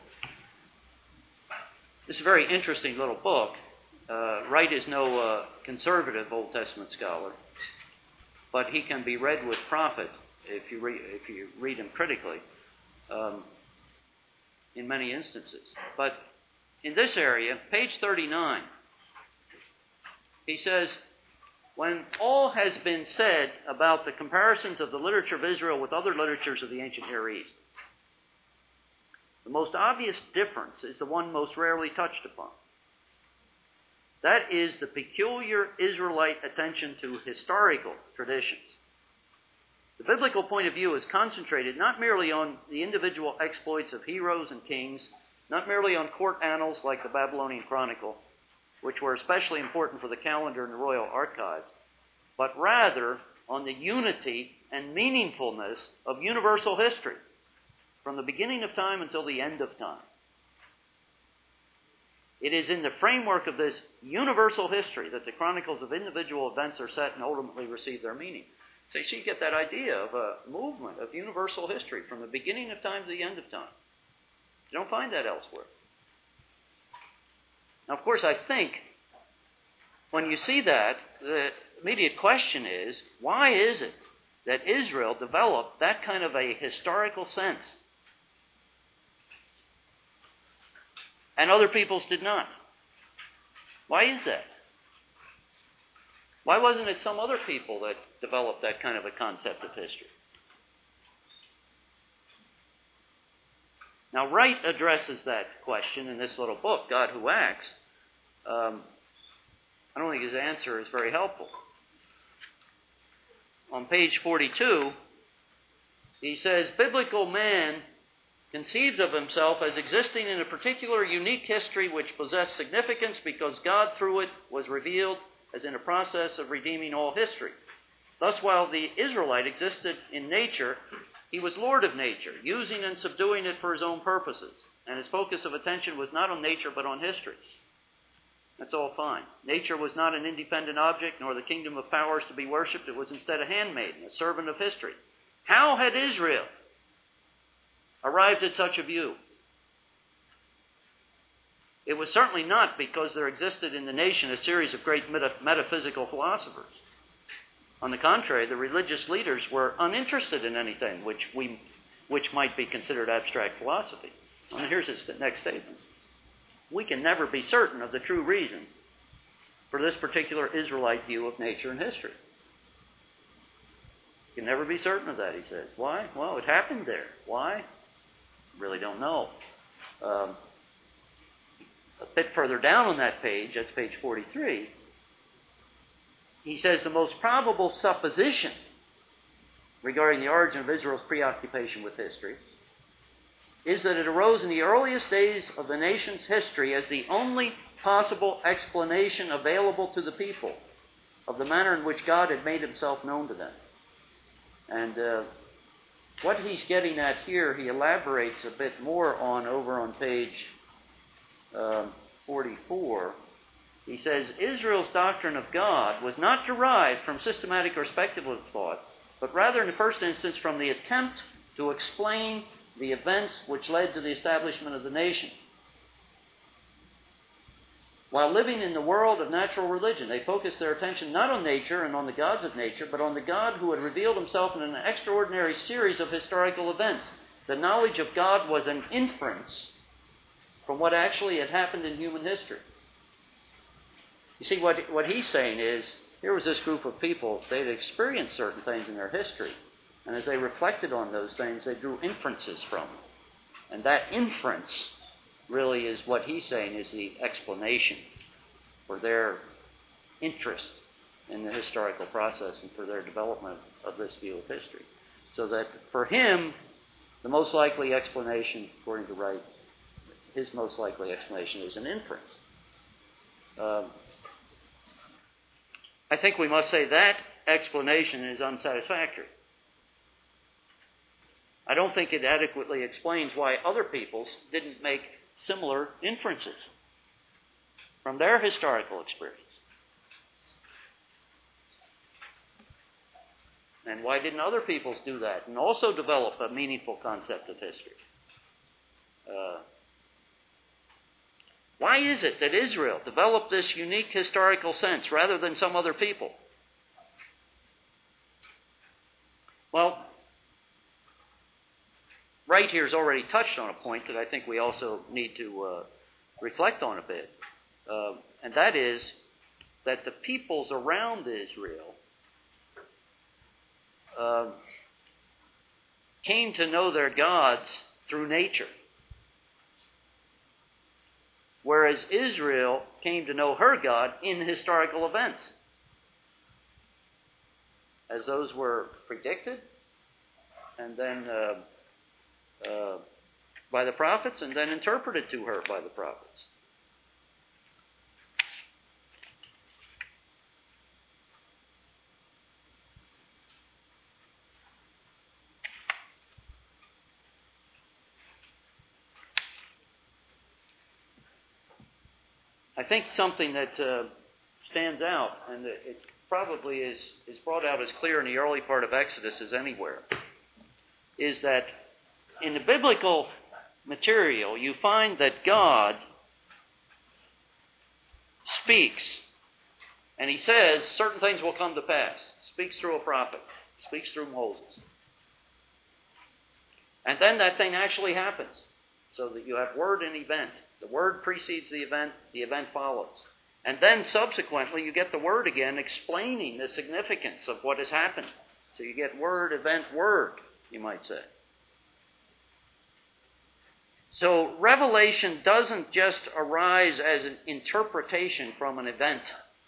This is a very interesting little book. Wright is no conservative Old Testament scholar, but he can be read with profit if you read him critically in many instances. But in this area, page 39, he says, when all has been said about the comparisons of the literature of Israel with other literatures of the ancient Near East, the most obvious difference is the one most rarely touched upon. That is the peculiar Israelite attention to historical traditions. The biblical point of view is concentrated not merely on the individual exploits of heroes and kings, not merely on court annals like the Babylonian Chronicle, which were especially important for the calendar and the royal archives, but rather on the unity and meaningfulness of universal history, from the beginning of time until the end of time. It is in the framework of this universal history that the chronicles of individual events are set and ultimately receive their meaning. So you get that idea of a movement of universal history from the beginning of time to the end of time. You don't find that elsewhere. Now, of course, I think when you see that, the immediate question is, why is it that Israel developed that kind of a historical sense and other peoples did not? Why is that? Why wasn't it some other people that developed that kind of a concept of history? Now, Wright addresses that question in this little book, God Who Acts. I don't think his answer is very helpful. On page 42, he says, biblical man conceives of himself as existing in a particular unique history which possessed significance because God through it was revealed as in a process of redeeming all history. Thus, while the Israelite existed in nature, he was Lord of nature, using and subduing it for his own purposes, and his focus of attention was not on nature but on history. That's all fine. Nature was not an independent object, nor the kingdom of powers to be worshipped. It was instead a handmaiden, a servant of history. How had Israel arrived at such a view? It was certainly not because there existed in the nation a series of great metaphysical philosophers. On the contrary, the religious leaders were uninterested in anything which might be considered abstract philosophy. And here's his next statement. We can never be certain of the true reason for this particular Israelite view of nature and history. You can never be certain of that, he says. Why? Well, it happened there. Why? Really don't know. A bit further down on that page, that's page 43, he says the most probable supposition regarding the origin of Israel's preoccupation with history is that it arose in the earliest days of the nation's history as the only possible explanation available to the people of the manner in which God had made himself known to them. And what he's getting at here, he elaborates a bit more on over on page 44. He says, Israel's doctrine of God was not derived from systematic or speculative thought, but rather in the first instance from the attempt to explain the events which led to the establishment of the nation. While living in the world of natural religion, they focused their attention not on nature and on the gods of nature, but on the God who had revealed himself in an extraordinary series of historical events. The knowledge of God was an inference from what actually had happened in human history. You see, what he's saying is, here was this group of people, they'd experienced certain things in their history, and as they reflected on those things, they drew inferences from them. And that inference really is what he's saying is the explanation for their interest in the historical process and for their development of this view of history. So that for him, the most likely explanation, according to Wright, his most likely explanation is an inference. I think we must say that explanation is unsatisfactory. I don't think it adequately explains why other peoples didn't make similar inferences from their historical experience. And why didn't other peoples do that and also develop a meaningful concept of history? Why is it that Israel developed this unique historical sense rather than some other people? Well, Wright here has already touched on a point that I think we also need to reflect on a bit. And that is that the peoples around Israel came to know their gods through nature, whereas Israel came to know her God in historical events, as those were predicted and then by the prophets and then interpreted to her by the prophets. I think something that stands out, and it probably is brought out as clear in the early part of Exodus as anywhere, is that in the biblical material you find that God speaks, and he says certain things will come to pass. Speaks through a prophet, speaks through Moses. And then that thing actually happens, so that you have word and event. The word precedes the event follows. And then subsequently you get the word again explaining the significance of what has happened. So you get word, event, word, you might say. So revelation doesn't just arise as an interpretation from an event.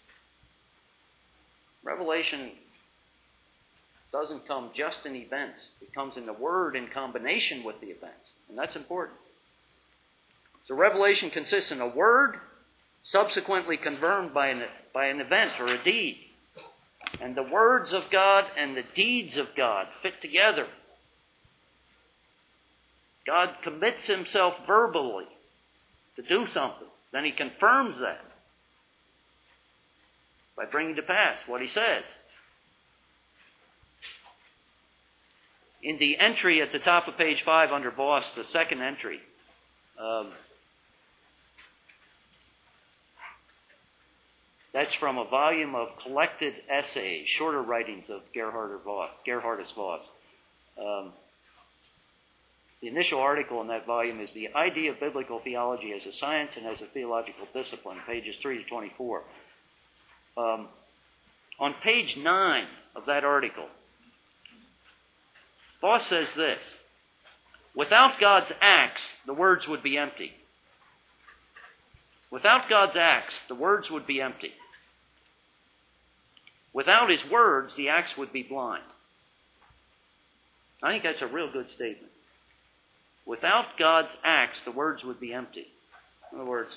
Revelation doesn't come just in events. It comes in the word in combination with the events. And that's important. So revelation consists in a word, subsequently confirmed by an event or a deed. And the words of God and the deeds of God fit together. God commits himself verbally to do something. Then he confirms that by bringing to pass what he says. In the entry at the top of page 5 under Voss, the second entry, that's from a volume of collected essays, shorter writings of Gerhardus Voss. The initial article in that volume is The Idea of Biblical Theology as a Science and as a Theological Discipline, pages 3 to 24. On page 9 of that article, Voss says this: without God's acts, the words would be empty. Without God's acts, the words would be empty. Without his words, the acts would be blind. I think that's a real good statement. Without God's acts, the words would be empty. In other words,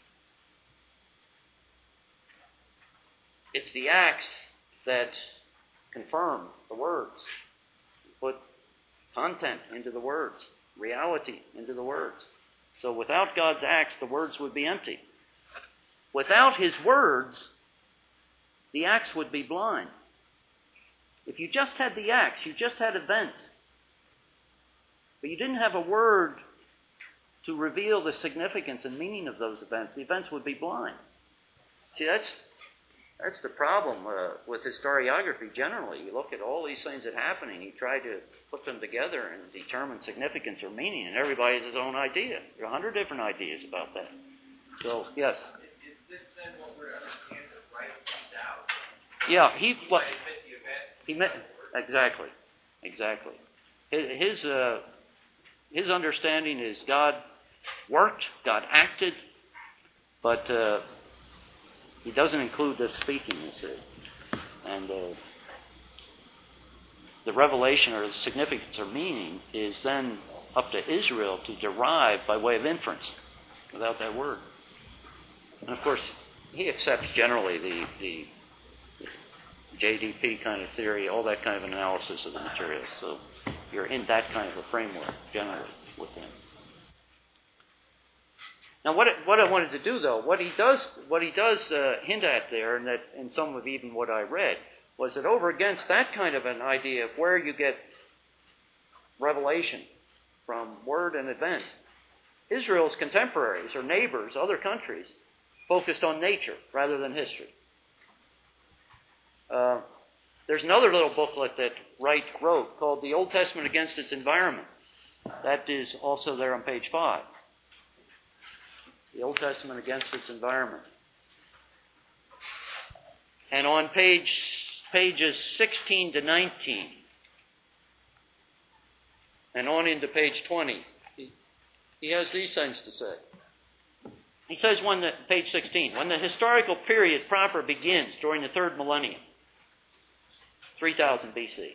it's the acts that confirm the words, put content into the words, reality into the words. So without God's acts, the words would be empty. Without his words, the acts would be blind. If you just had the acts, you just had events, but you didn't have a word to reveal the significance and meaning of those events, the events would be blind. See, that's the problem with historiography generally. You look at all these things that happen and you try to put them together and determine significance or meaning, and everybody has his own idea. There are 100 different ideas about that. So, yes? Is this then what we're understanding that Wright comes out? Yeah, He meant exactly. His understanding is God worked, God acted, but he doesn't include the speaking, you see. And the revelation or the significance or meaning is then up to Israel to derive by way of inference without that word. And of course, he accepts generally the JDP kind of theory, all that kind of analysis of the materials. So you're in that kind of a framework generally with him. Now, what I wanted to do, though, what he does hint at there, and that in some of even what I read, was that over against that kind of an idea of where you get revelation from word and event, Israel's contemporaries or neighbors, other countries, focused on nature rather than history. There's another little booklet that Wright wrote called The Old Testament Against Its Environment. That is also there on page 5. The Old Testament Against Its Environment. And on pages 16 to 19, and on into page 20, he has these things to say. He says, page 16, when the historical period proper begins during the third millennium, 3000 BC,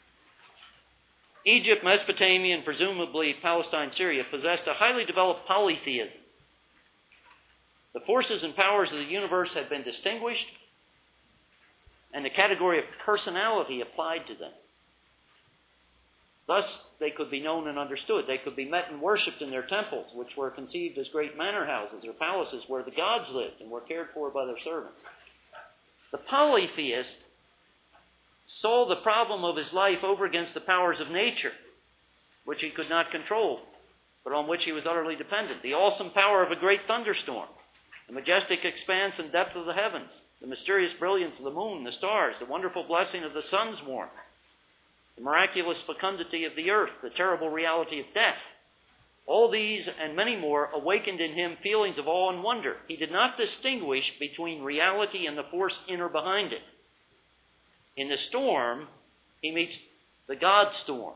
Egypt, Mesopotamia, and presumably Palestine, Syria possessed a highly developed polytheism. The forces and powers of the universe had been distinguished, and the category of personality applied to them. Thus, they could be known and understood. They could be met and worshipped in their temples, which were conceived as great manor houses or palaces where the gods lived and were cared for by their servants. The polytheist saw the problem of his life over against the powers of nature, which he could not control, but on which he was utterly dependent. The awesome power of a great thunderstorm, the majestic expanse and depth of the heavens, the mysterious brilliance of the moon, the stars, the wonderful blessing of the sun's warmth, the miraculous fecundity of the earth, the terrible reality of death. All these and many more awakened in him feelings of awe and wonder. He did not distinguish between reality and the force in or behind it. In the storm, he meets the God storm.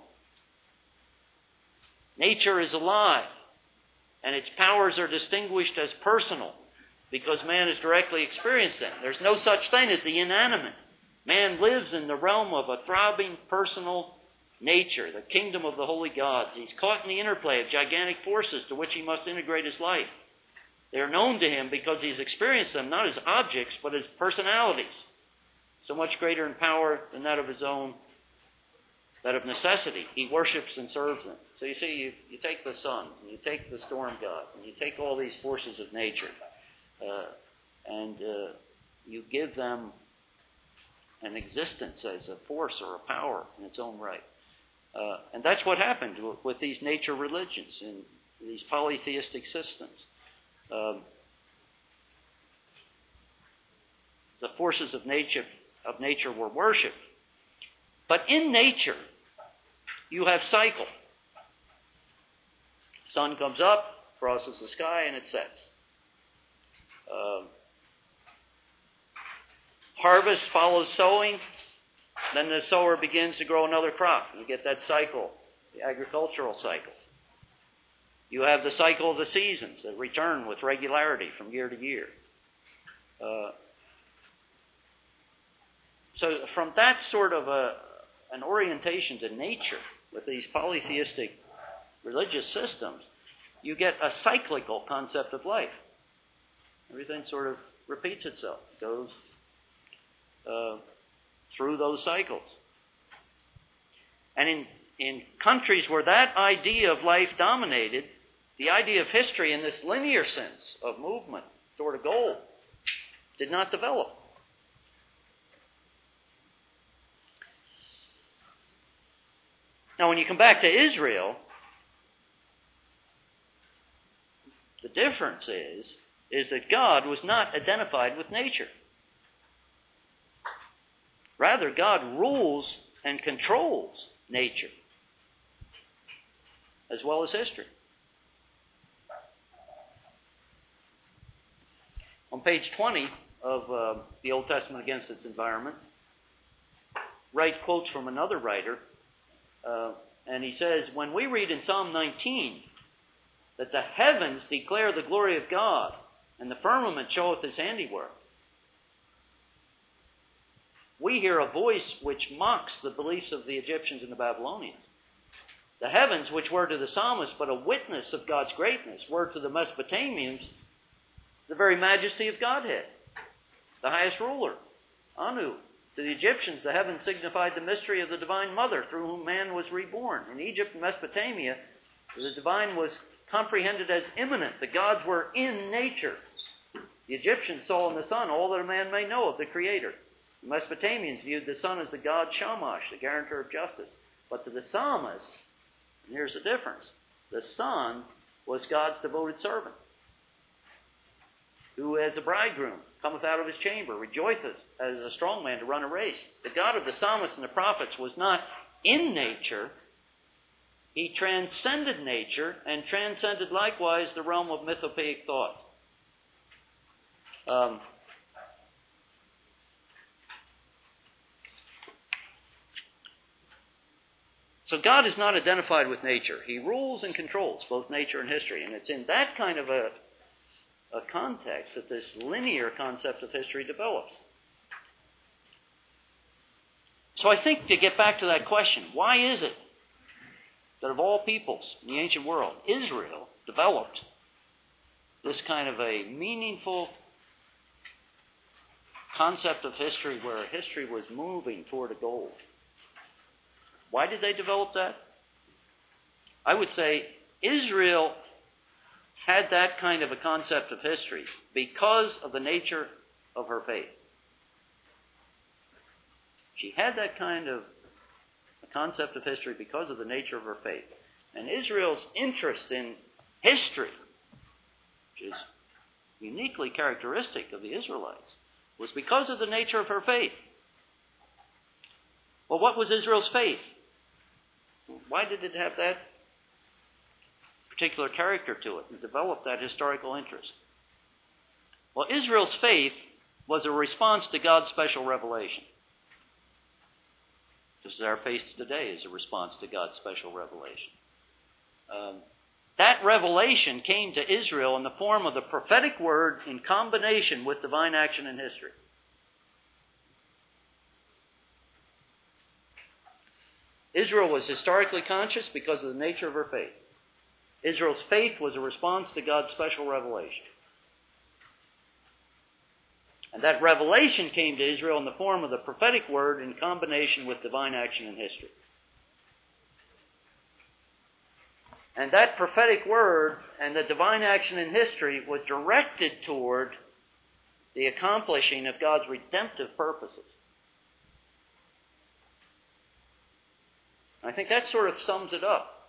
Nature is alive, and its powers are distinguished as personal because man has directly experienced them. There's no such thing as the inanimate. Man lives in the realm of a throbbing personal nature, the kingdom of the holy gods. He's caught in the interplay of gigantic forces to which he must integrate his life. They are known to him because he's experienced them not as objects, but as personalities, so much greater in power than that of his own, that of necessity. He worships and serves them. So you see, you take the sun, and you take the storm god, and you take all these forces of nature, and you give them an existence as a force or a power in its own right. And that's what happened with these nature religions and these polytheistic systems. The forces of nature were worshipped. But in nature, you have cycle. Sun comes up, crosses the sky, and it sets. Harvest follows sowing. Then the sower begins to grow another crop. You get that cycle, the agricultural cycle. You have the cycle of the seasons that return with regularity from year to year. So from that sort of an orientation to nature with these polytheistic religious systems, you get a cyclical concept of life. Everything sort of repeats itself, goes through those cycles. And in countries where that idea of life dominated, the idea of history in this linear sense of movement toward a goal did not develop. Now, when you come back to Israel, the difference is that God was not identified with nature. Rather, God rules and controls nature as well as history. On page 20 of the Old Testament Against Its Environment, Wright quotes from another writer, and he says, when we read in Psalm 19 that the heavens declare the glory of God and the firmament showeth his handiwork, we hear a voice which mocks the beliefs of the Egyptians and the Babylonians. The heavens, which were to the psalmist but a witness of God's greatness, were to the Mesopotamians the very majesty of Godhead, the highest ruler, Anu. To the Egyptians, the heavens signified the mystery of the Divine Mother through whom man was reborn. In Egypt and Mesopotamia, the divine was comprehended as immanent. The gods were in nature. The Egyptians saw in the sun all that a man may know of the Creator. The Mesopotamians viewed the sun as the god Shamash, the guarantor of justice. But to the psalmist, and here's the difference, the sun was God's devoted servant, who as a bridegroom cometh out of his chamber, rejoiceth as a strong man to run a race. The God of the psalmists and the prophets was not in nature. He transcended nature and transcended likewise the realm of mythopoeic thought. So God is not identified with nature. He rules and controls both nature and history. And it's in that kind of a context that this linear concept of history develops. So I think, to get back to that question, why is it that of all peoples in the ancient world, Israel developed this kind of a meaningful concept of history where history was moving toward a goal? Why did they develop that? I would say Israel had that kind of a concept of history because of the nature of her faith. She had that kind of a concept of history because of the nature of her faith. And Israel's interest in history, which is uniquely characteristic of the Israelites, was because of the nature of her faith. Well, what was Israel's faith? Why did it have that particular character to it and develop that historical interest? Well, Israel's faith was a response to God's special revelation. Just as our faith today is a response to God's special revelation. That revelation came to Israel in the form of the prophetic word in combination with divine action in history. Israel was historically conscious because of the nature of her faith. Israel's faith was a response to God's special revelation. And that revelation came to Israel in the form of the prophetic word in combination with divine action in history. And that prophetic word and the divine action in history was directed toward the accomplishing of God's redemptive purposes. I think that sort of sums it up.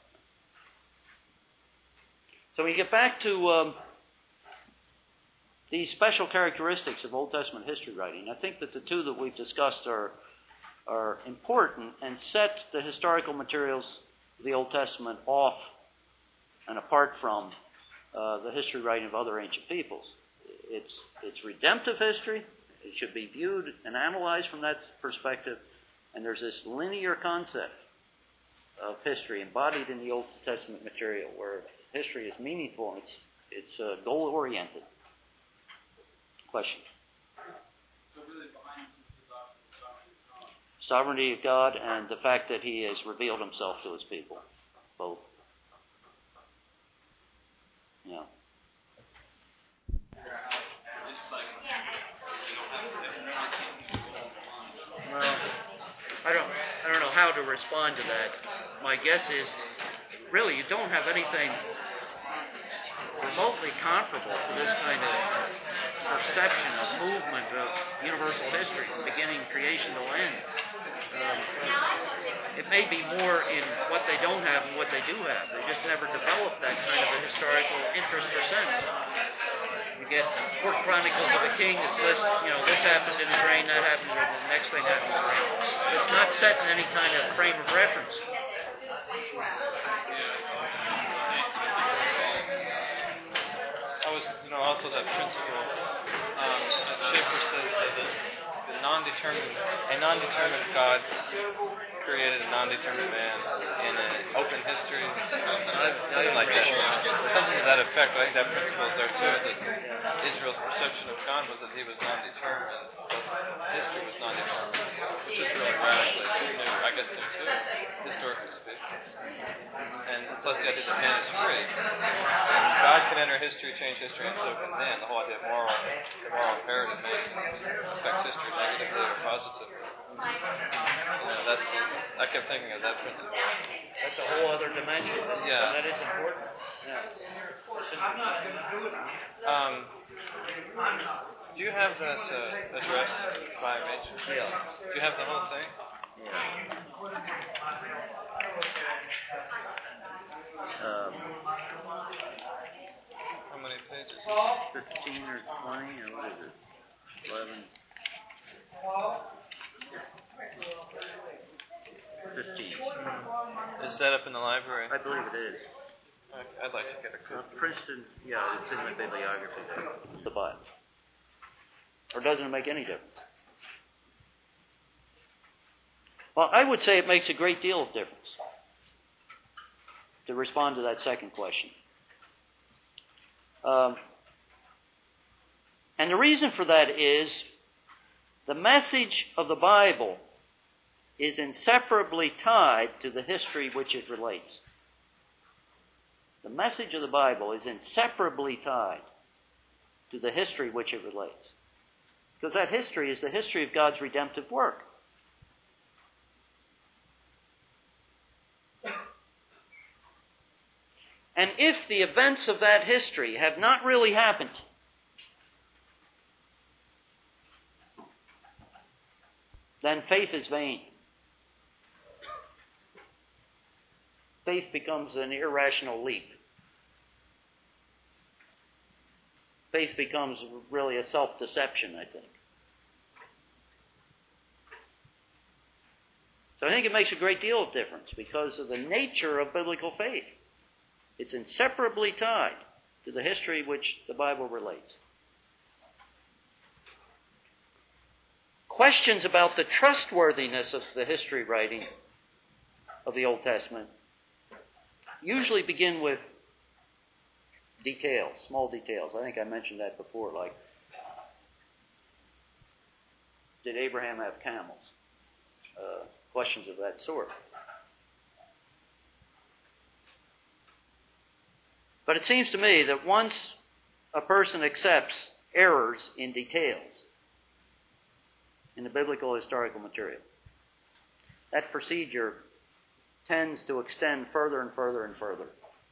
So we get back to these special characteristics of Old Testament history writing. I think that the two that we've discussed are important and set the historical materials of the Old Testament off and apart from the history writing of other ancient peoples. It's redemptive history. It should be viewed and analyzed from that perspective. And there's this linear concept of history embodied in the Old Testament material where history is meaningful and it's goal-oriented. Question? So really behind this is the doctrine of Sovereignty of God and the fact that He has revealed Himself to His people. Both. Yeah. Well, I don't know how to respond to that. My guess is, really, you don't have anything remotely comparable to this kind of perception of movement of universal history from beginning creation to end. It may be more in what they don't have and what they do have. They just never developed that kind of a historical interest or sense. You get 4 Chronicles of a king that lists, this happened in his reign, that happened, and the next thing happened in his reign. It's not set in any kind of frame of reference. Also that principle, Schaeffer says that a non-determined God created a non-determined man in an open history, something like that. Something to that effect. I think that principle is there too, that Israel's perception of God was that He was non-determined, and thus history was non-determined. which is really radically new, I guess new too, historically speaking. And plus the idea that man is free. And God can enter history, change history, and so can man. The whole idea of the moral imperative may affect history negatively or positively. I kept thinking of that principle. That's a whole other dimension. Yeah. That is important. Yeah. Do you have that address by Mitch? Yeah. Do you have the whole thing? Yeah. How many pages? 15 or 20, or what is it? 11. 15. Is that up in the library? I believe it is. I'd like to get a copy. Princeton, yeah, it's in the bibliography there. The Bible. Or doesn't it make any difference? Well, I would say it makes a great deal of difference. To respond to that second question. And the reason for that is the message of the Bible is inseparably tied to the history which it relates. The message of the Bible is inseparably tied to the history which it relates. Because that history is the history of God's redemptive work. And if the events of that history have not really happened, then faith is vain. Faith becomes an irrational leap. Faith becomes really a self-deception, I think. So I think it makes a great deal of difference because of the nature of biblical faith. It's inseparably tied to the history which the Bible relates. Questions about the trustworthiness of the history writing of the Old Testament usually begin with details, small details. I think I mentioned that before, like, did Abraham have camels? Questions of that sort. But it seems to me that once a person accepts errors in details in the biblical historical material, that procedure tends to extend further and further and further.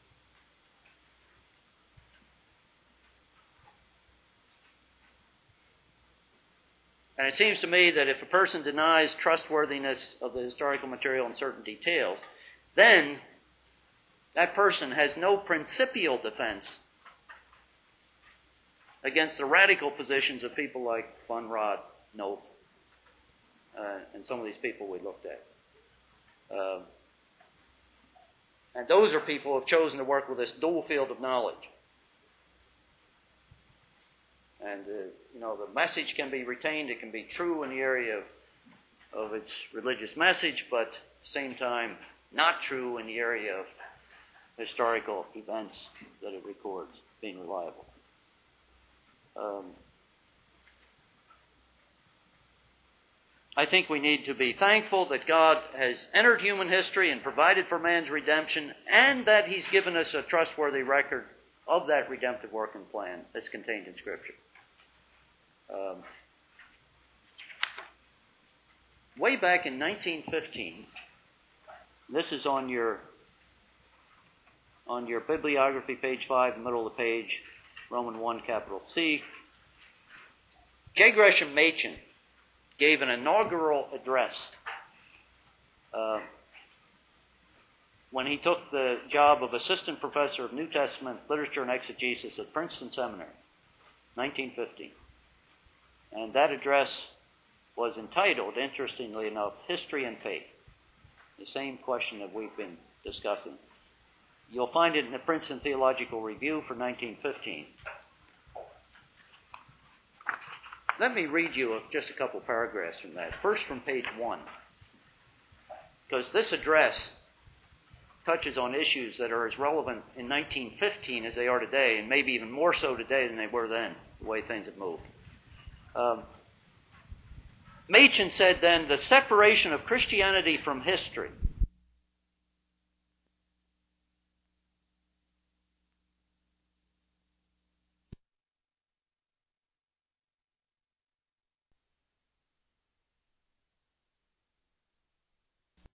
And it seems to me that if a person denies trustworthiness of the historical material in certain details, then that person has no principial defense against the radical positions of people like Von Rad, Noth, and some of these people we looked at. And those are people who have chosen to work with this dual field of knowledge. And, the message can be retained. It can be true in the area of its religious message, but at the same time, not true in the area of historical events that it records, being reliable. I think we need to be thankful that God has entered human history and provided for man's redemption, and that He's given us a trustworthy record of that redemptive work and plan that's contained in Scripture. Way back in 1915, this is on your bibliography, page 5, middle of the page, Roman 1, capital C. J. Gresham Machen gave an inaugural address when he took the job of assistant professor of New Testament literature and exegesis at Princeton Seminary, 1915. And that address was entitled, interestingly enough, History and Faith, the same question that we've been discussing. You'll find it in the Princeton Theological Review for 1915. Let me read you just a couple paragraphs from that. First from page 1. Because this address touches on issues that are as relevant in 1915 as they are today, and maybe even more so today than they were then, the way things have moved. Machen said then, the separation of Christianity from history